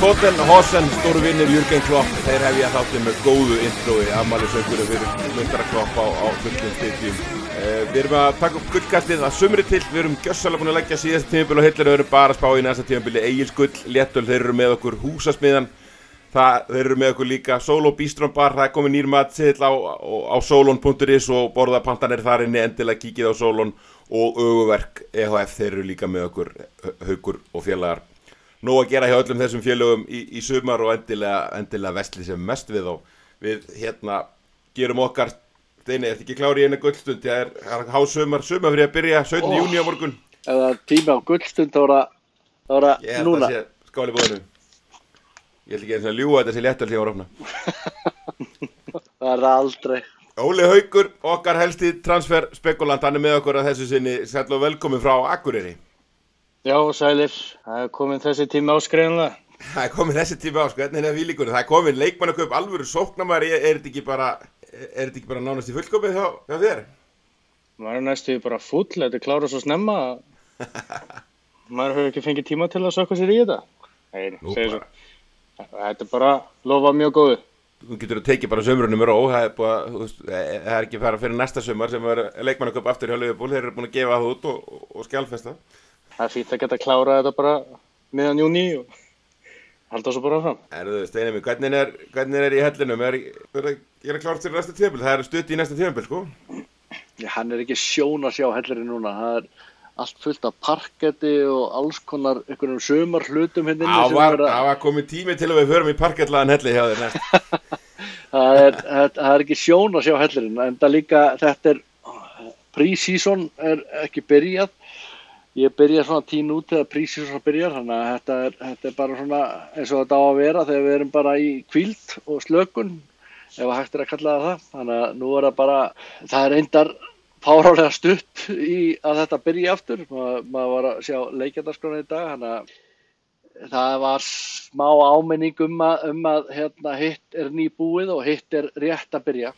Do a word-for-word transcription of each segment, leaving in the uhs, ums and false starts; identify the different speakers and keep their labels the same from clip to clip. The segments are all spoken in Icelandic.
Speaker 1: Foden, Hossen, stóru vinnir Jürgen Klopp, þeir hefja þáttinn með góðu introi, afmælisöngur fyrir meistara Klopp á, á fullum stadium. Uh, við erum að taka upp gullkastið að sumri til, við erum gjössalega búin að leggja síðasta tímabil og hillir, við erum bara að spá í næsta tímabili Egils gull, Léttöl, þeir eru með okkur Húsasmiðjan, það, þeir eru með okkur líka Solo Bistro Bar, það er komið nýr matseðill á, á, á solon punktur is og borðapantanir þar inni, endilega kíkið á Solon og Öguverk E H F, þeir eru líka með okkur Haukur og félagar. Nóg að gera hjá öllum þessum félögum í, í sumar og endilega, endilega vesli sem mest við á. Við hérna gerum okkar, Steini, ertu ekki klári í eina gullstund? Það er, er hásumar, sumar fyrir að byrja sautjánda júní á morgun.
Speaker 2: Ef það er tími á gullstund þá er það, þá er það
Speaker 1: Ég
Speaker 2: núna.
Speaker 1: Ég held að sé skáli búinu. Ég ætla ekki eins og að ljúga þetta sé Léttöl sem var opna.
Speaker 2: Það er það aldrei.
Speaker 1: Óli Haukur, okkar helsti transferspekulant, hann er með okkur að þessu sinni. Sæll og velkomin frá Akureyri.
Speaker 3: Já, sælir. Það er komin þessi tími áskreiðanlega.
Speaker 1: Það er komin þessi tími á, sko, hvernig er vílíkunni? Það er komin leikmannakaup, alvöru sóknarmaður, er, er þetta ekki bara, er þetta ekki bara nánast í fullkomið hjá, hjá þér?
Speaker 3: Maður er næstu bara fúll, þetta er klára svo snemma. Maður hefur ekki fengið tíma til að sökka sér í þetta. Nei, segir svo. Þetta er bara lofa mjög góðu.
Speaker 1: Þú getur að tekið bara sömrunum í ró, það er, bara, veist, það er ekki fara fyrir næsta sumar sem er leikmannakaup aftur hjá Liverpool, þeir eru búin að gefa það út og, og, og skjálfesta.
Speaker 3: Það er fínt að geta klárað þetta bara miðan júní og halda svo bara fram.
Speaker 1: Erðu, Steini minn, hvernig er, hvernig er í hellinum? Er það að klárast til næsta tímabil? Það er stutt í næsta tímabil, sko?
Speaker 2: Já, hann er ekki sjón að sjá hellirinn núna. Það er allt fullt af parketti og alls konar einhverjum sumar hlutum hérna inni.
Speaker 1: Það var, að... var komið tími til að við förum í parkettlaðan helli hjá þér næst.
Speaker 2: það, er, það er ekki sjón að sjá hellirinn, en það líka, þetta er, pre-season er ekki byrjað. Ég byrja svona tín út þegar pre-season byrjar, þannig að þetta er, þetta er bara svona eins og þetta á að vera þegar við erum bara í hvíld og slökun, ef að hægt er að kalla það það. Þannig að nú er það bara, það er reyndar fáránlega stutt í að þetta byrja aftur. Maður, maður var að sjá leikjadagskrána í dag, þannig að það var smá áminning um að, um að hérna, hitt er nýbúið og hitt er rétt að byrja.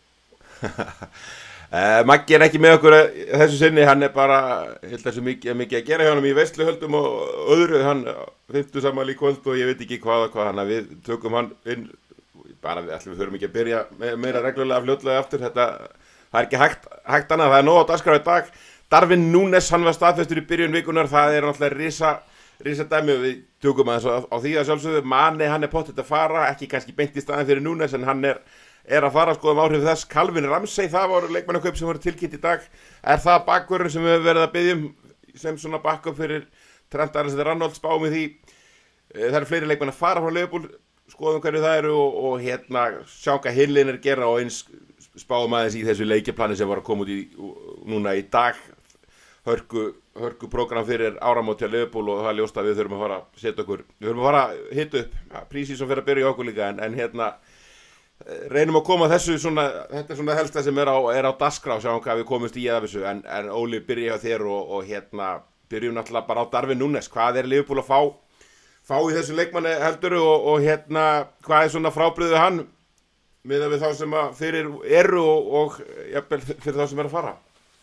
Speaker 1: Uh, Maggi er ekki með okkur þessu sinni, hann er bara, ég held að þessu mikið, mikið að gera hjá hann í veisluhöldum og öðru, hann fimmtu saman í kvöld og ég veit ekki hvað og hvað, hann að við tökum hann inn, bara við ætlum við þurfum ekki að byrja me meira reglulega fljótlega aftur, þetta, það er ekki hægt, hægt annað, það er nóg á dagskrá í dag. Darwin Núñez, hann var staðfestur í byrjun vikunar, það er náttúrulega risa, risa dæmi, við tökum aðeins á, á því að sjálfsögðu, Mane, hann er pottet að fara, ekki kannski beint í staðin fyrir Núñez, en hann er er að fara að skoða um áhrif þess. Calvin Ramsey, það voru leikmannakaup sem voru tilkynnt í dag. Er það bakvörður sem við höfum verið að biðja um sem svona backup fyrir Trent Alexander-Arnold, spáum við því. Það eru fleiri leikmann að fara frá Liverpool, skoðum hverju það eru og, og hérna sjá hvað Hillin er að gera og eins spáum aðeins í þessu leikjaplani sem var að koma út í núna í dag. Hörku, hörku program fyrir áramót hjá Liverpool og það er ljóst að við þurfum að fara að setja okkur, við þurfum að fara að hita upp, prísið sem fyrir að byrja í okkur líka en, en hérna reynum að koma þessu svona, þetta er svona helsta sem er á, er á dagskrá, sjáum hvað við komumst í að þessu, en, en Óli byrja á þér og, og hérna byrjum náttúrulega bara á Darwin Núñez, hvað er Liverpool að fá, fá í þessu leikmanni helduru og, og hérna hvað er svona frábriðið hann miðað við þá sem að fyrir eru og, og jafnvel fyrir þá sem er að fara?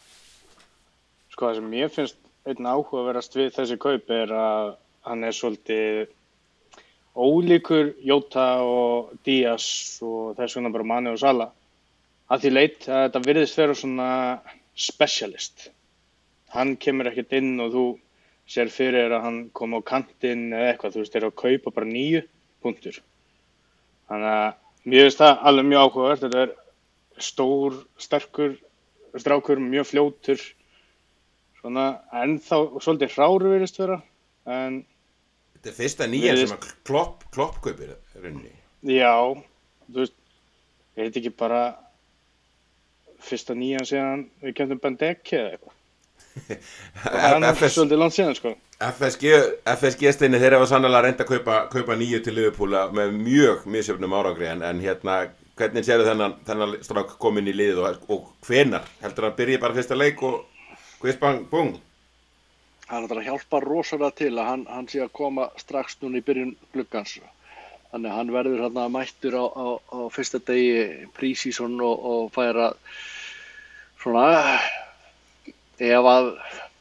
Speaker 3: Sko það sem ég finnst einn áhugaverðast við þessi kaup er að hann er svolítið ólíkur Jota og Díaz og þess vegna bara Mane og Salah að því leit að þetta virðist vera svona specialist. Hann kemur ekkert inn og þú sér fyrir að hann kom á kantinn eða eitthvað, þú veist, þeir eru að kaupa bara níu punktur. Þannig að mér finnst það alveg mjög áhugavert, þetta er stór, sterkur strákur, mjög fljótur, svona ennþá svolítið hráru virðist vera, en
Speaker 1: þetta er fyrsta nýjan sem að klopp, klopp kaupir rauninni.
Speaker 3: Já, þú veist, er þetta ekki bara fyrsta nýjan síðan við kemdum Bandeki eða eitthvað? Það er svolítið langt síðan, sko.
Speaker 1: F S G, F S G-steinni, þeir hafa sannlega reynt að kaupa, kaupa nýju til Liverpool með mjög misjöfnum árangri, en, en hérna, hvernig sérðu þennan, þennan strák komin í liðið og, og hvenar? Heldur hann byrji bara fyrsta leik og hvist bang, bung?
Speaker 2: Hann er að hjálpa rosalega til að hann, hann sé að koma strax núna í byrjun gluggans. Þannig að hann verður hérna mættur á, á, á fyrsta degi pre-season og, og fær að svona ef að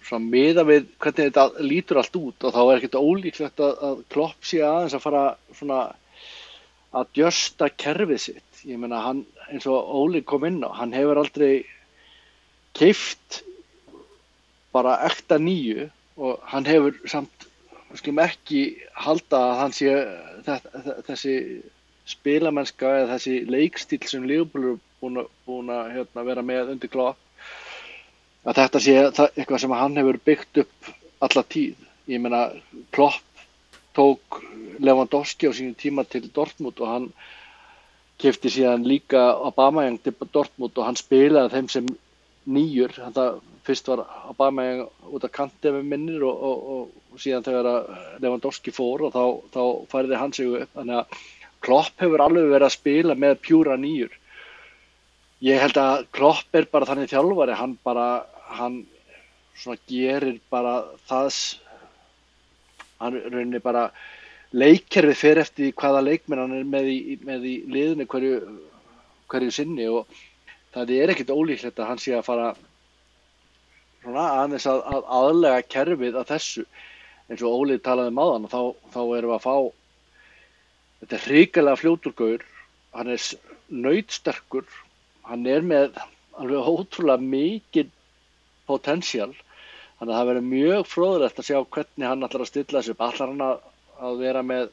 Speaker 2: svona miða við hvernig þetta lítur allt út og þá er ekkert ólíklegt að, að Klopp sé aðeins að fara svona að djösta kerfið sitt. Ég meina hann, eins og Óli kom inn á, hann hefur aldrei keypt bara ekta nýju og hann hefur samt, skulum ekki halda að hann sé þetta, þessi spilamennska eða þessi leikstíl sem Liverpool er búin að, búin að hérna, vera með undir Klopp, að þetta sé eitthvað sem hann hefur byggt upp alla tíð. Ég meina, Klopp tók Lewandowski á sínum tíma til Dortmund og hann keypti síðan líka Aubameyang til Dortmund og hann spilaði þeim sem nýjur. Það fyrst var Aubameyang út af kanti með minnir og, og, og síðan þegar Lewandowski fór og þá, þá færði hann sig upp. Þannig að Klopp hefur alveg verið að spila með pjúra nýjur. Ég held að Klopp er bara þannig þjálfari, hann bara, hann svona gerir bara það, hann rauninni bara leikkerfið fer eftir hvaða leikmenn hann er með í, með í liðinu hverju, hverju sinni og það er ekkert ólíklegt að hann sé að fara svona aðeins að, að aðlega kerfið að þessu. Eins og Óli talaði um áðan og þá, þá erum við að fá, þetta er hrikalega fljótur gaur, hann er nautsterkur, hann er með alveg ótrúlega mikið potential, þannig að það verður mjög fróðlegt að sjá hvernig hann ætlar að stilla þessu upp. Ætlar hann að, að vera með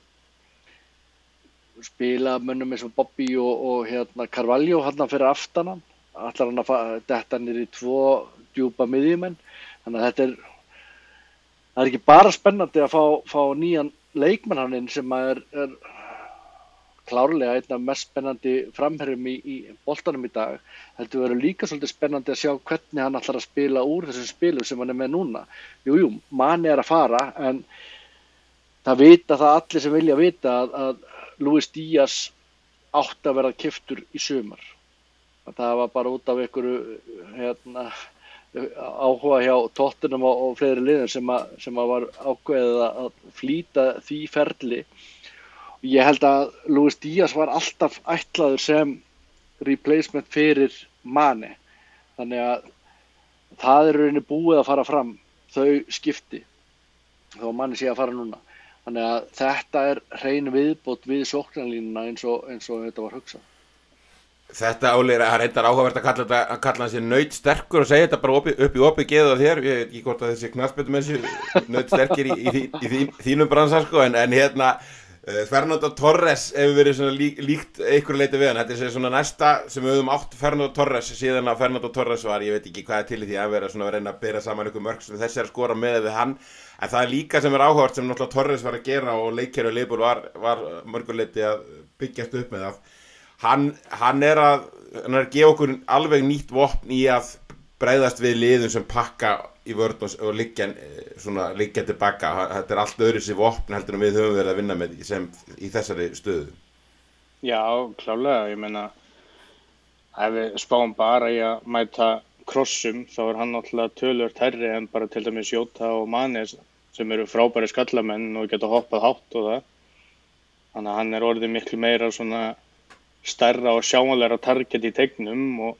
Speaker 2: spila mönnum eins og Bobby og, og hérna Carvalho hann fyrir aftan hann, ætlar hann að detta niður í tvo djúpa miðjumenn, þannig að þetta er, það er ekki bara spennandi að fá, fá nýjan leikmann hann inn sem er, er klárlega einn af mest spennandi framherjum í, í boltanum í dag. Þetta verður líka svolítið spennandi að sjá hvernig hann ætlar að spila úr þessum spilum sem hann er með núna. Jú, jú, Mane er að fara, en það vita það allir sem vilja vita að, að Luis Díaz átti að verða keyptur í sumar. Það var bara út af einhverju hérna, áhuga hjá Tottenham og, og fleiri liðum sem, að, sem að var ákveðið að flýta því ferli. Ég held að Luis Díaz var alltaf ætlaður sem replacement fyrir Mane. Þannig að það er rauninni búið að fara fram, þau skipti, þó Mane sé að fara núna. Þannig að þetta er hrein viðbót við sóknarlínuna eins og, eins og þetta var hugsað.
Speaker 1: Þetta Óli er reyndar áhugavert að kalla, þetta, að kalla hann sér nautsterkur og segja þetta bara upp, upp í opið geðu á þér. Ég veit ekki hvort að þessi knattspyrnumenn séu nautsterkir í, í, í, í, í þínum bransa, sko, en, en hérna Fernando Torres hefur verið svona lík, líkt einhverju leiti við hann. Þetta er svona næsta sem við höfum átt Fernando Torres síðan að Fernando Torres var, ég veit ekki hvað er til í því að vera svona að reyna að bera saman ykkur mörg sem þessi er að skora með við hann. En það er líka sem er áhugavert sem náttúrulega Torres var að gera og leikkerfi Liverpool var, var mörgur leiti að byggjast upp með það. Hann, hann er að, hann er að gefa okkur alveg nýtt vopn í að bregðast við liðum sem pakka í vörn og, og liggja, svona, liggja tilbaka. Þetta er allt öðru sér vopn heldur en við höfum verið að vinna með sem, í þessari stöðu.
Speaker 3: Já, klálega. Ég meina, ef við spáum bara í að mæta krossum, þá er hann náttúrulega töluvert hærri en bara til dæmis Jota og Mane sem eru frábæri skallamenn og geta hoppað hátt og það. Þannig að hann er orðið miklu meira svona stærra og sjáanlegra target í teignum og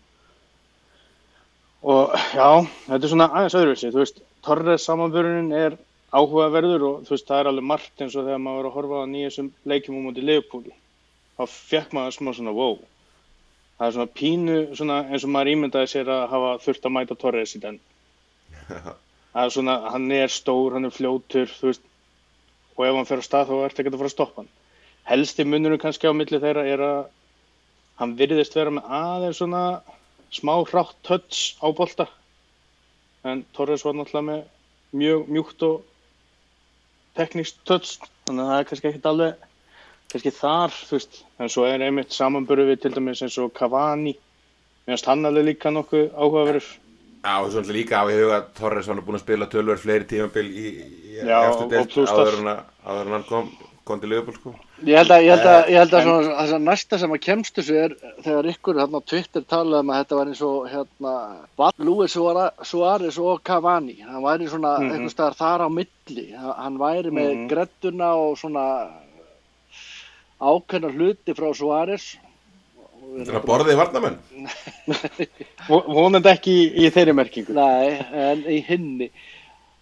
Speaker 3: Og já, þetta er svona aðeins öðruvísi, þú veist, Torres samanburðurinn er áhugaverður og þú veist, það er alveg margt eins og þegar maður var að horfa á nýjum leikjum á móti Liverpool. Þá fekk maður smá svona wow. Það er svona pínu, svona eins og maður ímyndaði sér að hafa þurft að mæta Torres í den. Það er svona, hann er stór, hann er fljótur, þú veist, og ef hann fer á stað þá ertu ekki að fara að stoppa hann. Helsti munurinn kannski á milli þeirra er að hann virðist vera með aðeins svona smá hrátt touch á bolta en Torres var náttúrulega með mjög mjúkt og teknískt touch þannig að það er kannski ekkert alveg kannski þar, þú veist, en svo er einmitt samanburður við til dæmis eins og Cavani mér finnst hann alveg líka nokkuð áhugaverður.
Speaker 1: Já, og svona líka á í huga að Torres var búinn að spila töluvert fleiri tímabil í, í
Speaker 3: Já,
Speaker 1: efstu deild áður en að áður en hann kom kom til Liverpool, sko.
Speaker 2: Ég held að, ég held að, ég held að svona, þess að næsta sem að kemst þessu er þegar ykkur hérna á Twitter talaði um að þetta var eins og hérna Luis Suárez og Cavani. Hann væri svona mm -hmm. einhvers staðar þar á milli. Hann væri með mm -hmm. gredduna og svona ákveðna hluti frá Suárez.
Speaker 1: Þetta er að borðið varnarmenn.
Speaker 3: Vonandi ekki í, í þeirri merkingu.
Speaker 2: Nei, en í hinni.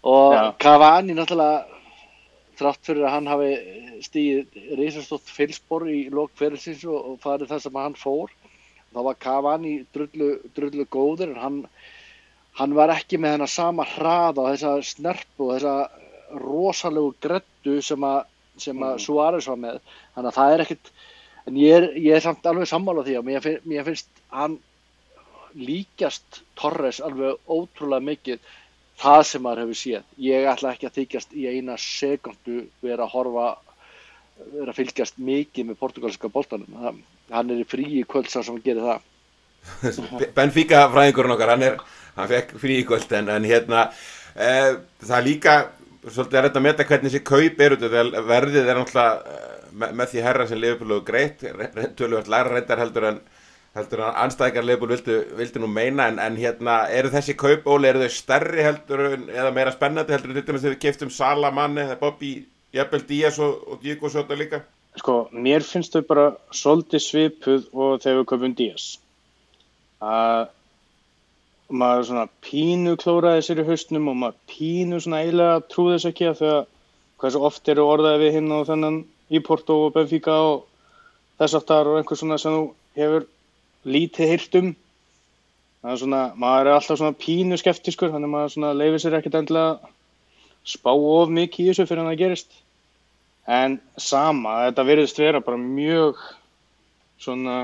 Speaker 2: og
Speaker 3: Já.
Speaker 2: Cavani náttúrulega þrátt fyrir að hann hafi stigið risastórt feilspor í lok ferilsins og, og farið það sem hann fór, þá var Cavani drullu, drullu góður, en hann, hann var ekki með þennan sama hraða og þessa snerpu og þessa rosalegu greddu sem að, sem að Suárez var með. Þannig að það er ekkit, en ég er, ég er samt alveg sammála því að mér, finn, mér finnst hann líkjast Torres alveg ótrúlega mikið það sem maður hefur séð. Ég ætla ekki að þykjast í eina sekundu vera að horfa, vera að fylgjast mikið með portugalska boltanum. Hann er í fríi kvöld sá sem gerir það.
Speaker 1: Benfica fræðingurinn okkar, hann, er, hann fekk fríi kvöld, en, en hérna, e, það er líka, svolítið er þetta að meta hvernig þessi kaup eru, þegar verðið er náttúrulega með, með því herra sem Liverpool og greitt, töluvert lægra reyndar heldur en heldur að anstæðingar Liverpool vildu, vildu nú meina, en, en hérna, eru þessi kaup, Óli, eru þau stærri heldur en, eða meira spennandi heldur en þetta með þegar við keyptum Salah, Mane, Bobby, jafnvel Díaz og, og Diego Jota líka?
Speaker 3: Sko, mér finnst þau bara svolítið svipuð og þegar við kaupum Díaz. Að maður svona pínu klóraði sér í haustnum og maður pínu svona eiginlega trúði þess ekki að þegar hversu oft eru orðaði við hinn og þennan í Porto og Benfica og þess aftar og einhver svona sem þú hefur lítið heyrt um. Það er svona, maður er alltaf svona pínu skeptiskur, þannig maður svona leifir sér ekkert endilega spá of mikið í þessu fyrir hann að gerist. En sama, þetta virðist vera bara mjög svona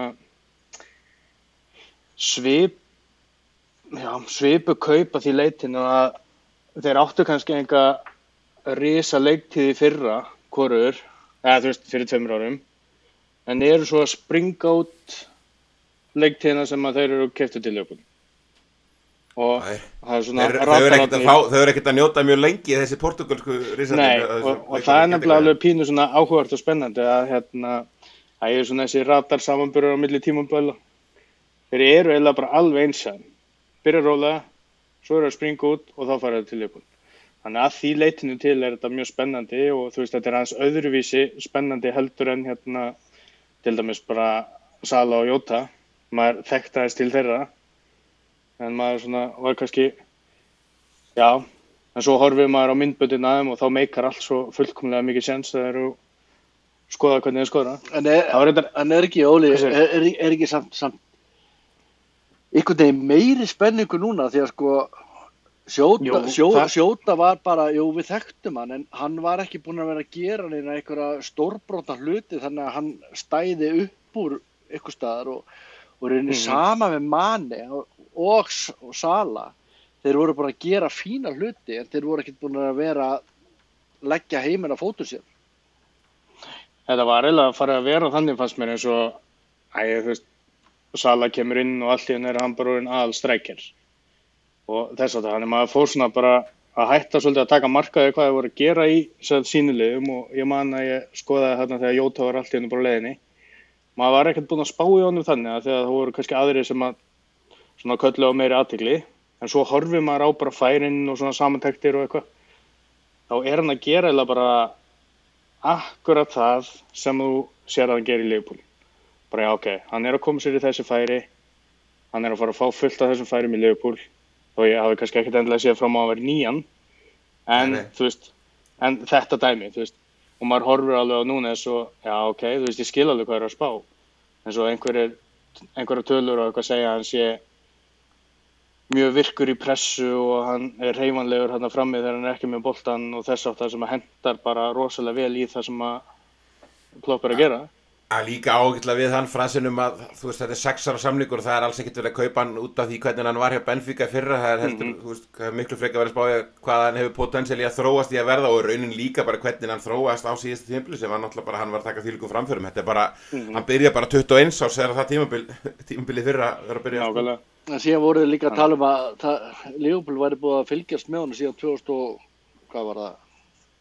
Speaker 3: svip, já, svipu kaup að því leitinu að þeir áttu kannski enga risa leiktíð í fyrra, hvorur, eða þú veist, fyrir tveimur árum, en eru svo að springa út leiktíðina sem að þeir eru keyptu til Liverpool. Og
Speaker 1: Æ,
Speaker 3: það er svona
Speaker 1: þeir, þau eru ekkert að, fá, þau eru ekkert að njóta mjög lengi þessi portugalsku risandi.
Speaker 3: Nei, og, og það er nefnilega alveg pínu svona áhugavert og spennandi að hérna, að ég er svona þessi radar samanburður á milli tímabila. Þeir eru eiginlega bara alveg einsam. Byrja rólega, svo eru að springa út og þá fara þau til Liverpool. Þannig að því leitinu til er þetta mjög spennandi og þú veist, þetta er aðeins öðruvísi spennandi heldur en hérna til dæmis bara Salah og Jota. Maður þekkti aðeins til þeirra, en maður svona var kannski, já, en svo horfið maður á myndböndin aðeim og þá meikar allt svo fullkomlega mikið sens að þeir eru skoða hvernig þeir skora.
Speaker 2: En er,
Speaker 3: þetta...
Speaker 2: en er ekki, Óli, er, er, er ekki samt, samt einhvern veginn meiri spenningu núna því að sko Sjóta,
Speaker 3: Jú,
Speaker 2: sjó,
Speaker 3: það...
Speaker 2: Sjóta var bara, jú við þekktum hann, en hann var ekki búinn að vera að gera neina einhverja stórbróta hluti þannig að hann stæði upp úr einhver staðar og og rauninni mm-hmm. sama með Mane og, og, og Salah. Þeir voru bara að gera fína hluti en þeir voru ekkert búin að vera að leggja heiminn á fótum sér.
Speaker 3: Þetta var eiginlega að fara að vera þannig fannst mér eins og æ, þú veist, Salah kemur inn og allt í henni er hann bara orðinn aðalstrækjar. Og þess að það, þannig maður fór svona bara að hætta svolítið að taka markaði hvað þeir voru að gera í sínulegum og ég man að ég skoðaði þarna þegar Jota var allt í henni bara á leiðinni. Maður var ekkert búinn að spá í honum þannig að þegar það voru kannski aðrir sem að svona köllu á meiri athygli, en svo horfir maður á bara færin og svona samantektir og eitthvað. Þá er hann að gera eða bara akkurat það sem þú sér að hann gerir í Liverpool. Bara já, ok, hann er að koma sér í þessi færi, hann er að fara að fá fullt af þessum færum í Liverpool, þó ég hafi kannski ekkert endilega séð fram á að vera nýjan, en nei, nei. Þú veist, en þetta dæmi, þú veist, og maður horfir alveg á núna eins og, já ok, þú veist, ég skil alveg hvað er að spá. En svo einhverjir, einhverjar tölur og eitthvað segja að hann sé mjög virkur í pressu og hann er hreyfanlegur hérna frammi þegar hann er ekki með boltan og þess aftar sem að hendar bara rosalega vel í það sem að Klopp er að gera.
Speaker 1: Að líka ágætlega við hann fransinum að þú veist þetta er sex ára samningur og það er alls ekkert verið að kaupa hann út af því hvernig hann var hjá Benfica í fyrra. Það er heldur, mm-hmm. þú veist, það er miklu frekar verið að spája hvað hann hefur potensial í að þróast í að verða og raunin líka bara hvernig hann þróast á síðustu tímabili sem var náttúrulega bara hann var að taka þvílíkum framförum. Þetta er bara, mm-hmm. hann byrja bara tuttugu og eins árs þegar það tímabil, tímabili fyrra er að byrja.
Speaker 3: Nákvæmlega.
Speaker 2: En síðan voru þið líka að tala um að það, Liverpool væri búið að fylgjast með honum síðan tvö þúsund og hvað var það?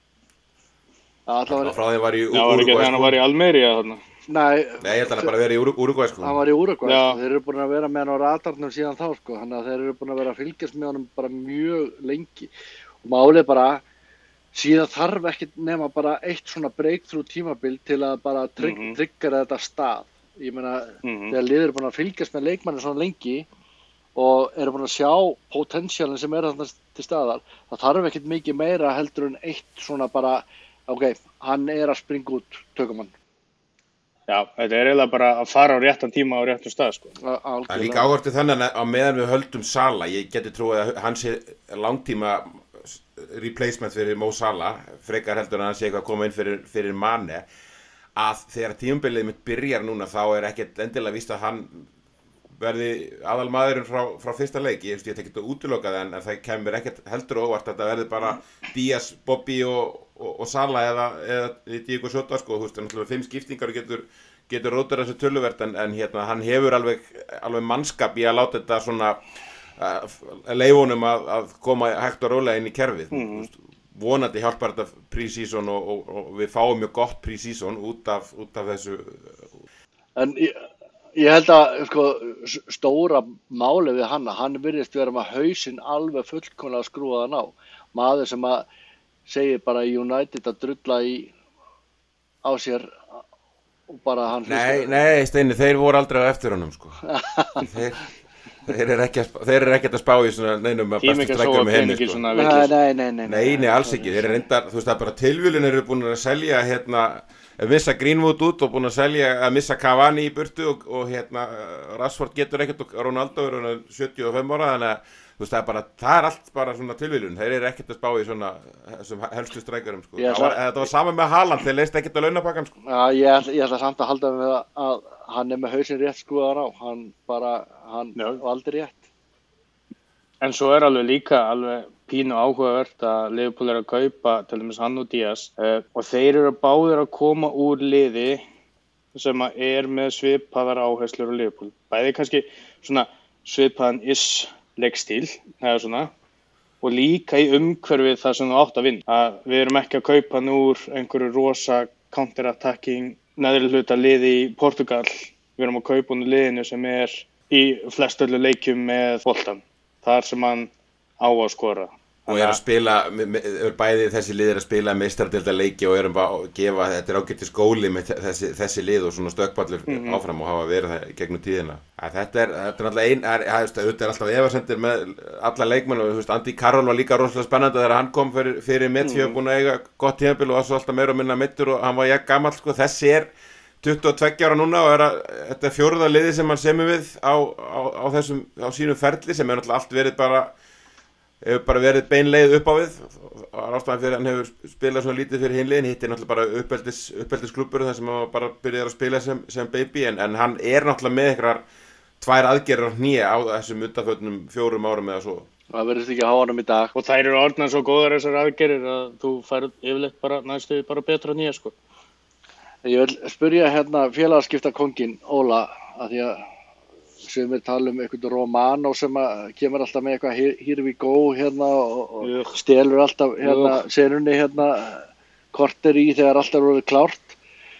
Speaker 1: Það frá því var í
Speaker 3: Úrugvæ. Já, var ekki þegar hann var í Almería þarna.
Speaker 2: Nei,
Speaker 1: Nei, ég held að hann bara verið í Úrugvæ sko.
Speaker 2: Hann var í Úrugvæ, sko. Þeir eru búin að vera með hann á radarnum síðan þá sko. Þannig að þeir eru búin að vera að fylgjast með honum bara mjög lengi. Og málið bara, síðan þarf ekkert nema bara eitt svona breakthrough tímabil til að bara trygg, mm-hmm. tryggara þetta stað. Ég meina, mm-hmm. þegar liðir eru búin að fylgjast með leikmanni svona lengi og eru búin að sjá potentialin sem er þarna til staðar, það þarf ekkert mikið meira heldur en eitt svona bara, ok, hann er að springa út, tökum hann.
Speaker 3: Já, þetta er eiginlega bara að fara á réttan tíma á réttum stað, sko.
Speaker 1: Það er líka áhvertið þannig að á meðan við höldum Salah, ég geti trúið að hann sé langtíma replacement fyrir Mo Salah, frekar heldur en hann sé eitthvað að koma inn fyrir, fyrir Mane, að þegar tímabilið mitt byrjar núna þá er ekkert endilega víst að hann verði aðalmaðurinn frá, frá fyrsta leik. Ég veist, ég tek ekki að útiloka það, en, en það kemur ekkert heldur óvart að það verði bara Díaz, Bobby og, og, og Salah eða, eða Diego Jota, sko, þú veist, náttúrulega fimm skiptingar og getur, getur rótur þessu töluvert, en, en hérna, hann hefur alveg, alveg mannskap í að láta þetta svona uh, leifunum að, að koma hægt og rólega inn í kerfið. Mm. Þú veist, vonandi hjálpar þetta pre-season og, og, og við fáum mjög gott pre-season út af, út af þessu.
Speaker 2: En ég, ég held að sko, stóra máli við hann, hann virðist vera með hausinn alveg fullkomlega skrúaðan á. Maður sem að segir bara United að drulla í á sér og bara hann...
Speaker 1: Nei, nei, Steini, þeir voru aldrei á eftir honum, sko. þeir... Þeir eru ekki, ekki að spá í svona neinum að bestu strækjum með henni, sko.
Speaker 2: Nei, nei, nei, nei.
Speaker 1: Nei, nei, alls ekki. Þeir eru reyndar, þú veist, það er bara tilvílun eru búin að selja, hérna, að missa Greenwood út og búin að selja, að missa Cavani í burtu og, og hérna, Rashford getur ekkert og Ronaldo eru sjötíu og fimm ára, þannig að, þú veist, það er bara, það er allt bara svona tilvílun. Þeir eru ekkert að spá í svona, þessum helstu strækjurum, sko.
Speaker 2: Yes,
Speaker 1: var, þetta var sama með Haaland, þeir leist ekkert að launapakkan, sko.
Speaker 2: Já, ég, ég ætla samt að halda með að hann er með hausinn rétt skrúaðan á, hann bara, hann valdi rétt.
Speaker 3: En svo er alveg líka alveg pínu áhugavert að Liverpool er að kaupa til dæmis hann og Díaz uh, og þeir eru báðir að koma úr liði sem að er með svipaðar áherslur á Liverpool. Bæði kannski svona svipaðan is leikstíl eða svona og líka í umhverfið þar sem þú átt að vinna. Að við erum ekki að kaupa hann úr einhverju rosa counter-attacking neðri hluta liði í Portugal. Við erum að kaupa hann úr liðinu sem er í flest öllu leikjum með boltan. Þar sem hann á að skora.
Speaker 1: Og er að spila, er bæði þessi lið er að spila meistaradeildarleiki og erum bara að gefa, þetta er ágætis skóli með þessi, þessi lið og svona stökkpallur mm-hmm. áfram og hafa verið það gegnum tíðina. Að þetta er, þetta er alltaf ein, þetta er alltaf efasemdir með alla leikmenn og þú veist, Andy Carroll var líka rosalega spennandi þegar hann kom fyrir, fyrir Metfi og búin að eiga gott tímabil og var svo alltaf meira og minna meiddur og hann var jafn gamall, sko, þessi er tuttugu og tveggja ára núna og er að, þetta er fjórða liði sem hann semur við á, á, á þessum, á sínum ferli sem er náttúrulega allt verið bara, hefur bara verið beinleið upp á við og ástæðan fyrir hann hefur spilað svona lítið fyrir hinliðin, hitt er náttúrulega bara uppeldis, uppeldisklúbbur þar sem hann bara byrjar að spila sem, sem baby en, en hann er náttúrulega með einhverjar tvær aðgerðir á hné á þessum undanförnum fjórum árum eða svo.
Speaker 2: Það verðist ekki að hafa hann um í dag.
Speaker 3: Og þær eru orðnar svo góðar þessar aðgerðir að þú færð yfirleitt bara næstu bara betra nýja, sko.
Speaker 2: Ég vil spyrja hérna félagaskipta kongin Óla að því að sumir tala um eitthvað Romano sem að kemur alltaf með eitthvað here, here we go hérna og, og stelur alltaf hérna senunni hérna korter í þegar alltaf er orðið klárt.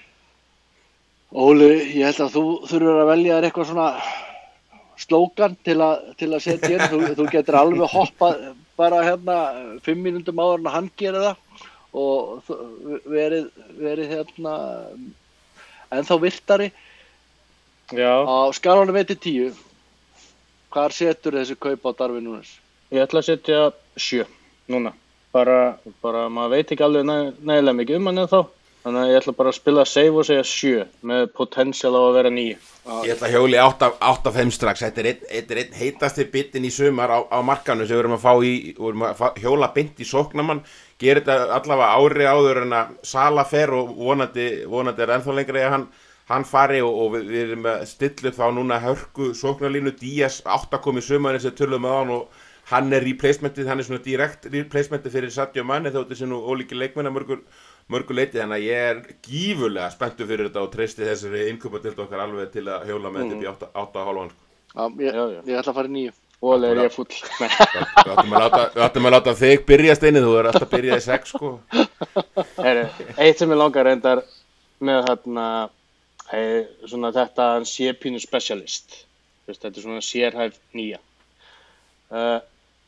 Speaker 2: Óli, ég held að þú þurfur að velja þér eitthvað svona slókan til að, til að setja inn. Þú, þú getur alveg hoppað bara hérna fimm mínútum áður en hann gerir það. Og verið, verið hérna ennþá virtari.
Speaker 3: Já.
Speaker 2: Á skalanum eitt til tíu, hvar setur þessi kaup á Darwin Núñez?
Speaker 3: Ég ætla að setja sjö núna. Bara, bara maður veit ekki alveg næ, nægilega mikið um hann eða þá. Þannig að ég ætla bara að spila save og segja sjö með potential á að vera níu.
Speaker 1: Ég ætla að hjóli átta af fimm strax. Þetta er einn, einn, einn heitasti bitinn í sumar á, á markanum sem við erum að fá í, við erum að fá, hjóla beint í sóknamann. Gerir þetta allavega ári áður en að Salah fer og vonandi, vonandi er ennþá lengra að hann, hann fari og, og við, við erum að stilla þá núna hörku sóknarlínu. Díaz átta kom í sumarinn sem tölum með hann og hann er replacementið, hann er svona direkt replacementið fyrir Sadio Mane þó þetta sé nú ólíki leikmenn að mörgur, mörgur leiti þannig að ég er gífurlega spenntur fyrir þetta og treysti þessari innkaupadeild okkar alveg til að hjóla með þetta upp í átta, átta og hálfan.
Speaker 2: Já, ég, já, já. Ég ætla að fara í níu.
Speaker 3: Óli er ég full.
Speaker 1: Við áttum að láta, við áttum að láta þig byrja Steini, þú er alltaf byrjað í sex sko.
Speaker 3: Heyri, eitt sem ég langar reyndar með þarna, hey, svona þetta sé pínu specialist. Þetta er svona sérhæf nýja. Uh,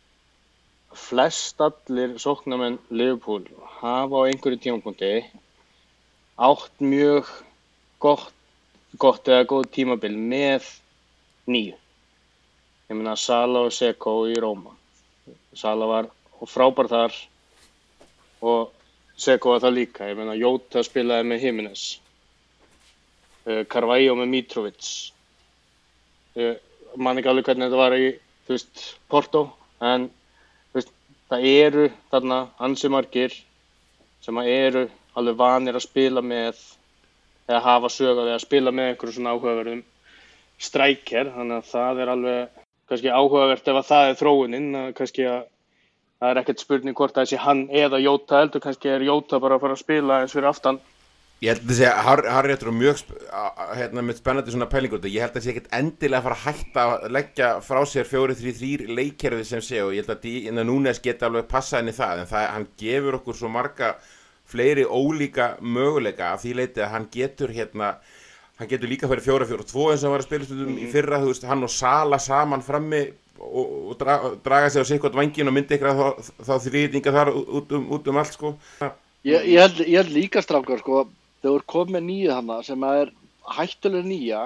Speaker 3: flest allir sóknarmenn Liverpool hafa á einhverju tímapunkti átt mjög gott, gott eða góð tímabil með níu. ég meina Sala og Seko í Róma. Sala var frábær þar og Seko var það líka. Ég meina Jota spilaði með Jimenez, uh, Carvalho með Mitrovic. Ég man ekki alveg hvernig þetta var í, þú veist, Porto, en þú veist, það eru þarna ansi margir sem eru alveg vanir að spila með eða hafa sögu við að spila með einhverjum svona áhugaverðum strækjar, þannig að það er alveg kannski áhugavert ef að það er þróunin, að kannski að það er ekkert spurning hvort það sé hann eða Jota, heldur kannski er Jota bara að fara að spila eins fyrir aftan.
Speaker 1: Ég held að það sé Harry er mjög hérna, með spennandi svona pælingur, ég held að það sé ekkert endilega að fara að hætta að leggja frá sér fjórir þrír þrír leikkerfi sem sé og ég held að Núnes geti alveg passað inn í það, en það, hann gefur okkur svo marga fleiri ólíka möguleika af því leiti að hann getur hérna, hann getur líka fyrir fjóra fjóra tvö eins og hann var að spila stundum mm-hmm. í fyrra, þú veist, hann og Sala saman frammi og, og dra, draga sig á sikkert vangin og myndi ykkur þá, þá þrýtinga þar út um, út um allt sko.
Speaker 2: Ég, ég, held, ég held líka strákar sko, þegar kom með nýju hana sem er hættulega nýja.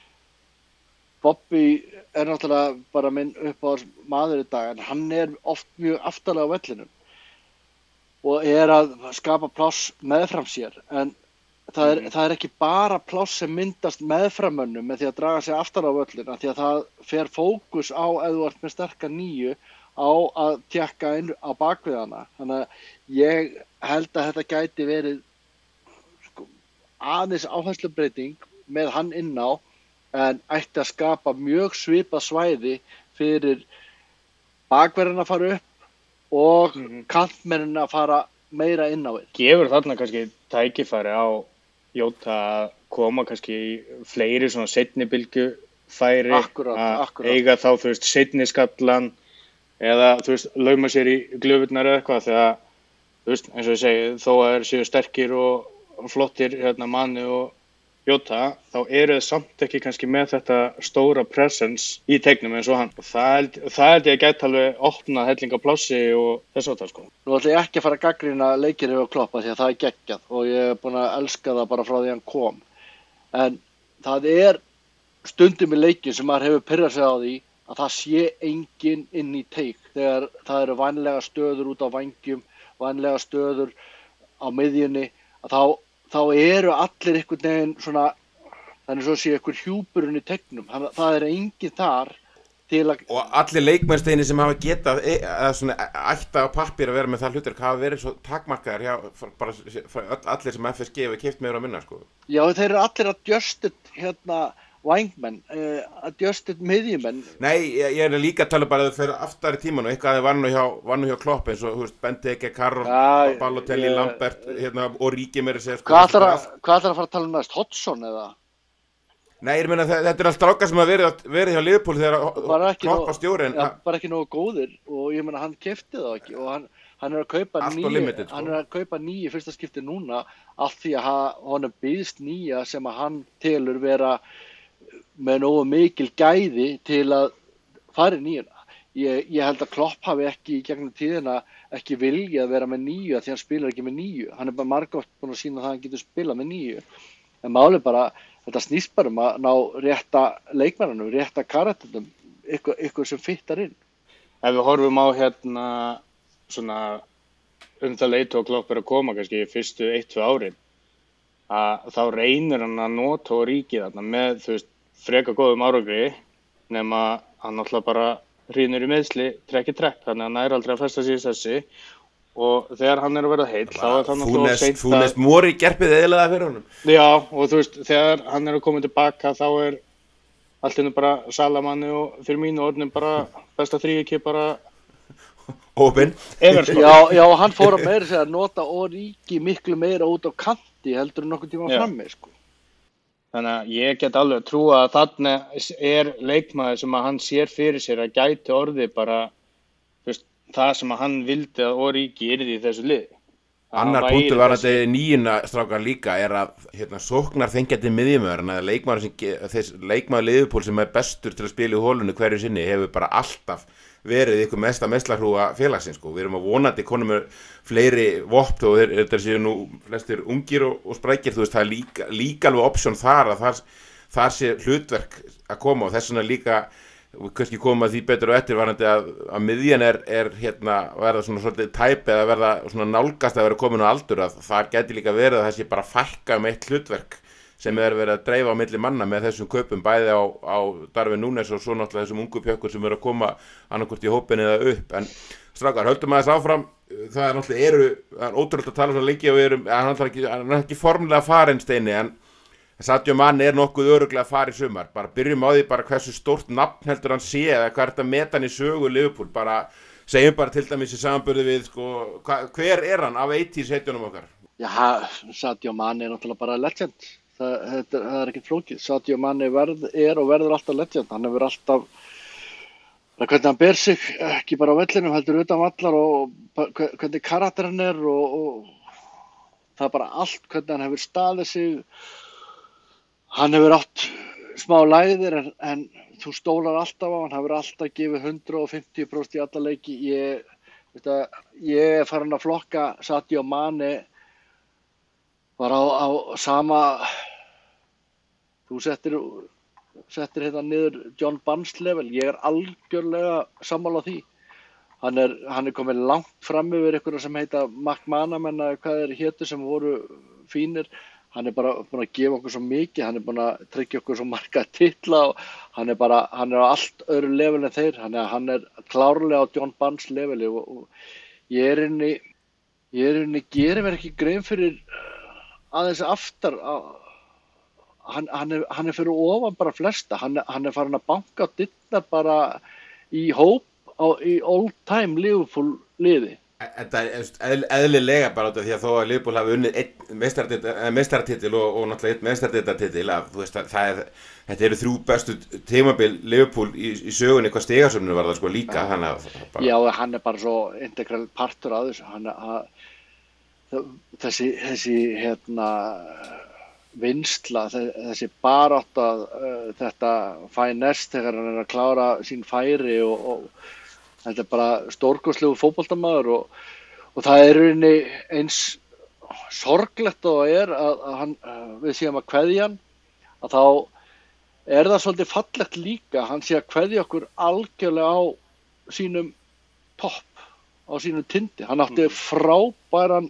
Speaker 2: Bobby er náttúrulega bara minn uppáhalds maður í dag, en hann er oft mjög aftarlega á vellinum og er að skapa pláss meðfram sér, en það er, mm. það er ekki bara pláss sem myndast meðframönnum með því að draga sig aftarlega á vellina, því að það fer fókus á ef þú ert með sterka nýju á að tjekka inn á bakviðana. Þannig að ég held að þetta gæti verið sko, aðeins áherslubreyting með hann inn á, en ætti að skapa mjög svipað svæði fyrir bakverðin að fara upp og mm-hmm. kantmennin að fara meira inn á við.
Speaker 3: Gefur þarna kannski tækifæri á Jota að koma kannski í fleiri svona seinni bylgju færi
Speaker 2: akkurat,
Speaker 3: að
Speaker 2: akkurat.
Speaker 3: eiga þá, þú veist, seinni skallan eða, þú veist, lauma sér í glufurnar eða eitthvað, þegar, þú veist, eins og ég segi, þó að þeir séu sterkir og, og flottir, hérna, Manu og Jota, þá eru þið samt ekki kannski með þetta stóra presence í teiknum eins og hann. Og það held, það held ég gæti alveg opnað helling á plássi og þess að það sko.
Speaker 2: Nú ætla ég ekki að fara að gagnrýna leikir yfir Kloppa því að það er geggjað og ég er búin að elska það bara frá því hann kom. En það er stundum í leikin sem maður hefur pirrað sig á því að það sé enginn inn í teik þegar það eru vænlega stöður út á vængjum, vænlega stöður á miðjunni, að þá þá eru allir einhvern veginn svona, þannig svo sé einhver hjúpurinn í tegnum, það er enginn þar til að...
Speaker 1: Og allir leikmennsteinir sem hafa getað, eða svona ætta á pappír að vera með það hlutur, hafa verið svo takmarkaðir hjá, bara allir sem F S G hefur keypt meira að minna, sko.
Speaker 2: Já, þeir eru allir adjusted, hérna, wingmen, uh, adjusted miðjumenn.
Speaker 1: Nei, ég, ég er líka að tala bara að það fyrir aftar í tíman og eitthvað að var nú hjá, var nú hjá Klopp eins og, þú veist, Benteke, Karol, ja, Balotelli, ég, Lambert, hérna, og Ríki meira sér. Sko,
Speaker 2: hvað ætlar að, hvað ætlar að fara að tala um næst? Hodgson eða?
Speaker 1: Nei, ég meina þetta er allt strákar sem hafa verið, verið hjá Liverpool þegar Klopp var stjórinn.
Speaker 2: Ja, bara ekki nógu góðir og ég meina hann keypti það ekki og hann, hann er að kaupa nýju, limited, sko. Hann er að kaupa nýju fyrsta skipti núna allt því að honum býðst nýja sem að hann telur vera með nógu mikil gæði til að fara í nýjuna. Ég, ég held að Klopp hafi ekki í gegnum tíðina ekki vilja að vera með nýju því hann spilar ekki með nýju. Hann er bara margótt búin að sína það að hann getur spilað með nýju. En máli bara, þetta snýst bara um að ná rétta leikmennunum, rétta karakternum, ykkur, ykkur sem fittar inn.
Speaker 3: Ef við horfum á hérna svona um það leiti og Klopp er að koma kannski í fyrstu eitt til tvö árin, að þá reynir hann að nota og ríki þarna með, þú veist, freka góðum árangri, nema hann alltaf bara hrýnur í meðsli trekk í trekk, þannig að hann er aldrei að festa sig í þessi og þegar hann er að verða heill þá er hann alltaf að seint að
Speaker 1: Fúnest Móri gerpið eðilega fyrir honum.
Speaker 3: Já, og þú veist, þegar hann er að koma tilbaka þá er allt innum bara Salamanni og fyrir mínu orðnum bara besta þríki bara
Speaker 1: Ópinn.
Speaker 2: Já, já, hann fór að meira segja að nota og ríki miklu meira út á kanti heldur en nokkuð tíma frammi, sko.
Speaker 3: Þannig að ég get alveg að trúa að þarna er leikmaður sem að hann sér fyrir sér að gæti orði bara, þú veist, það sem að hann vildi að Origi yrði í þessu liði.
Speaker 1: Annar punktur var að þetta nýjuna strákar líka er að hérna, sóknar þengjandi miðjumöður, en að leikmaður, sem, þess, leikmaður Liverpool sem er bestur til að spila í hólunni hverju sinni hefur bara alltaf verið ykkur mesta meðslahrúa félagsins, sko. Við erum að vonandi konum með fleiri vopt og þetta séu nú flestir ungir og, og sprækir, þú veist, það er líka, líka alveg option þar að þar, þar sé hlutverk að koma og þess vegna líka og kannski koma því betur á eftir varandi að, að miðjan er, er hérna verða svona svolítið tæp eða verða svona nálgast að vera komin á aldur að það gæti líka verið að það sé bara fækka um eitt hlutverk sem er verið að dreifa á milli manna með þessum kaupum bæði á, á Darwin Núñez og svo náttúrulega þessum ungu pjökkur sem eru að koma annarkvort í hópin eða upp en strákar, höldum aðeins áfram það er náttúrulega eru, það er ótrúlega að tala svona lengi og við erum, hann er ekki, hann er ekki formulega farin Steini en Sadio Mane er nokkuð örugglega að fara í sumar bara byrjum á því bara hversu stórt nafn heldur hann sé eða hvað er þetta meta hann í sögu Liverpool bara, segjum bara til dæmis í samanburði við sko, hva, hver er hann af eighties heitjunum okkar?
Speaker 2: Já, Sadio Mane er náttúrulega bara legend það, þetta, það er ekkert flókið Sadio Mane verð, er og verður alltaf legend hann hefur alltaf hvernig hann ber sig, ekki bara á vellinum heldur utan vallar og hvernig karakter hann er og, og það er bara allt hvernig hann hefur staðið sig hann hefur átt smá lægðir en, en þú stólar alltaf á hann hefur alltaf gefið hundrað og fimmtíu prósent í alla leiki ég, að, ég er farin að flokka Sadio Mane var á, á sama þú settir settir hérna niður John Barnes level ég er algjörlega sammála því hann er, hann er komið langt fram yfir ykkur sem heita McManaman eða hvað er hétu sem voru fínir hann er bara búin að gefa okkur svo mikið, hann er búin að tryggja okkur svo marga titla og hann er bara, hann er á allt öðru level en þeir, hann er, hann er klárlega á John Barnes leveli og, og ég er inni, ég er inni, gerir mér ekki grein fyrir aðeins aftar að hann, hann, er, hann er fyrir ofan bara flesta, hann, hann er farin að banka á dyrnar bara í hóp á, í old time Liverpool liði.
Speaker 1: Þetta er eðlilega bara út af því að þó að Liverpool hafi unnið einn meistaratitil og, og náttúrulega einn meistaratitil að þú veist að það er, þetta eru þrjú bestu tímabil Liverpool í, í sögunni hvað stigasöfnum var það sko líka ja. Þannig að bara...
Speaker 2: Já, hann er bara svo integral partur af þessu hann, að, þessi, þessi hérna vinsla, þessi barátta uh, þetta finesse þegar hann er að klára sín færi og, og þetta er bara stórkostlegu fótboltamaður og, og það er rauninni eins sorglegt og er að, að hann, við séum að kveðja hann, að þá er það svolítið fallegt líka, hann sé að kveðja okkur algjörlega á sínum topp, á sínum tindi. Hann átti frábæran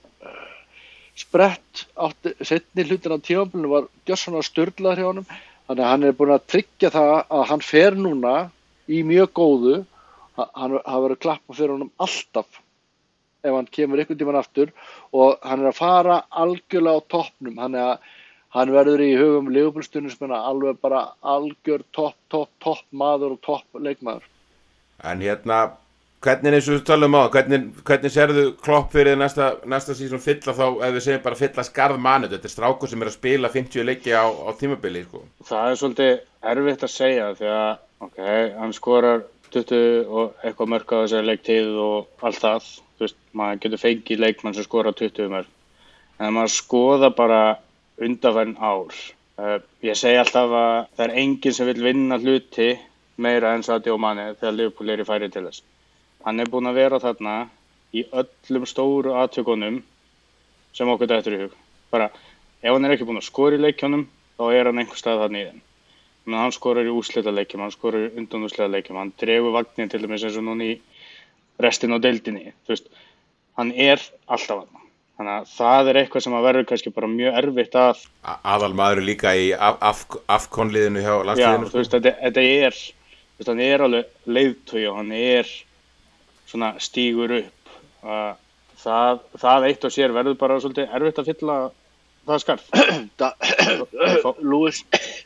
Speaker 2: sprett, átti seinni hlutin af tímabilinu var gjörsamlega sturlaður hjá honum, þannig að hann er búin að tryggja það að hann fer núna í mjög góðu hann hafa verið klappa fyrir honum alltaf ef hann kemur einhvern tímann aftur og hann er að fara algjörlega á toppnum hann, er að, hann verður í hugum Liverpool-stuðningsmanna alveg bara algjör topp, topp, topp maður og topp leikmaður.
Speaker 1: En hérna, hvernig eins og við talum á, hvernig, hvernig sérðu Klopp fyrir næsta, næsta sísón fylla þá ef við segjum bara fylla skarð Mane, þetta er strákur sem er að spila fimmtíu leiki á, á tímabili sko.
Speaker 3: Það er svolítið erfitt að segja því að, ok, hann skorar tuttugu og eitthvað mörk á þessari leiktíð og allt það, þú veist, maður getur fengið leikmann sem skora tuttugu mörk en maður skoða bara undanfarin ár uh, ég segi alltaf að það er enginn sem vil vinna hluti meira en Sadio Mane þegar Liverpool er í færi til þess hann er búinn að vera þarna í öllum stóru atvikunum sem okkur dettur í hug bara, ef hann er ekki búinn að skora í leikjunum þá er hann einhver stað þarna í þeim Men hann skorar í úrslitaleikjum, hann skorar í undanúrslitaleikjum, hann dregur vagnin til dæmis eins og núna í restin á deildinni. Þú veist, hann er alltaf þarna. Þannig að það er eitthvað sem að verður kannski bara mjög erfitt að...
Speaker 1: Aðalmaður líka í AFCON-liðinu hjá landsliðinu.
Speaker 3: Já, þú veist, þetta, þetta er, þú veist, hann er alveg leiðtogi og hann er svona stígur upp. Það, það eitt og sér verður bara svolítið erfitt að fylla það skarð.
Speaker 2: Lewis...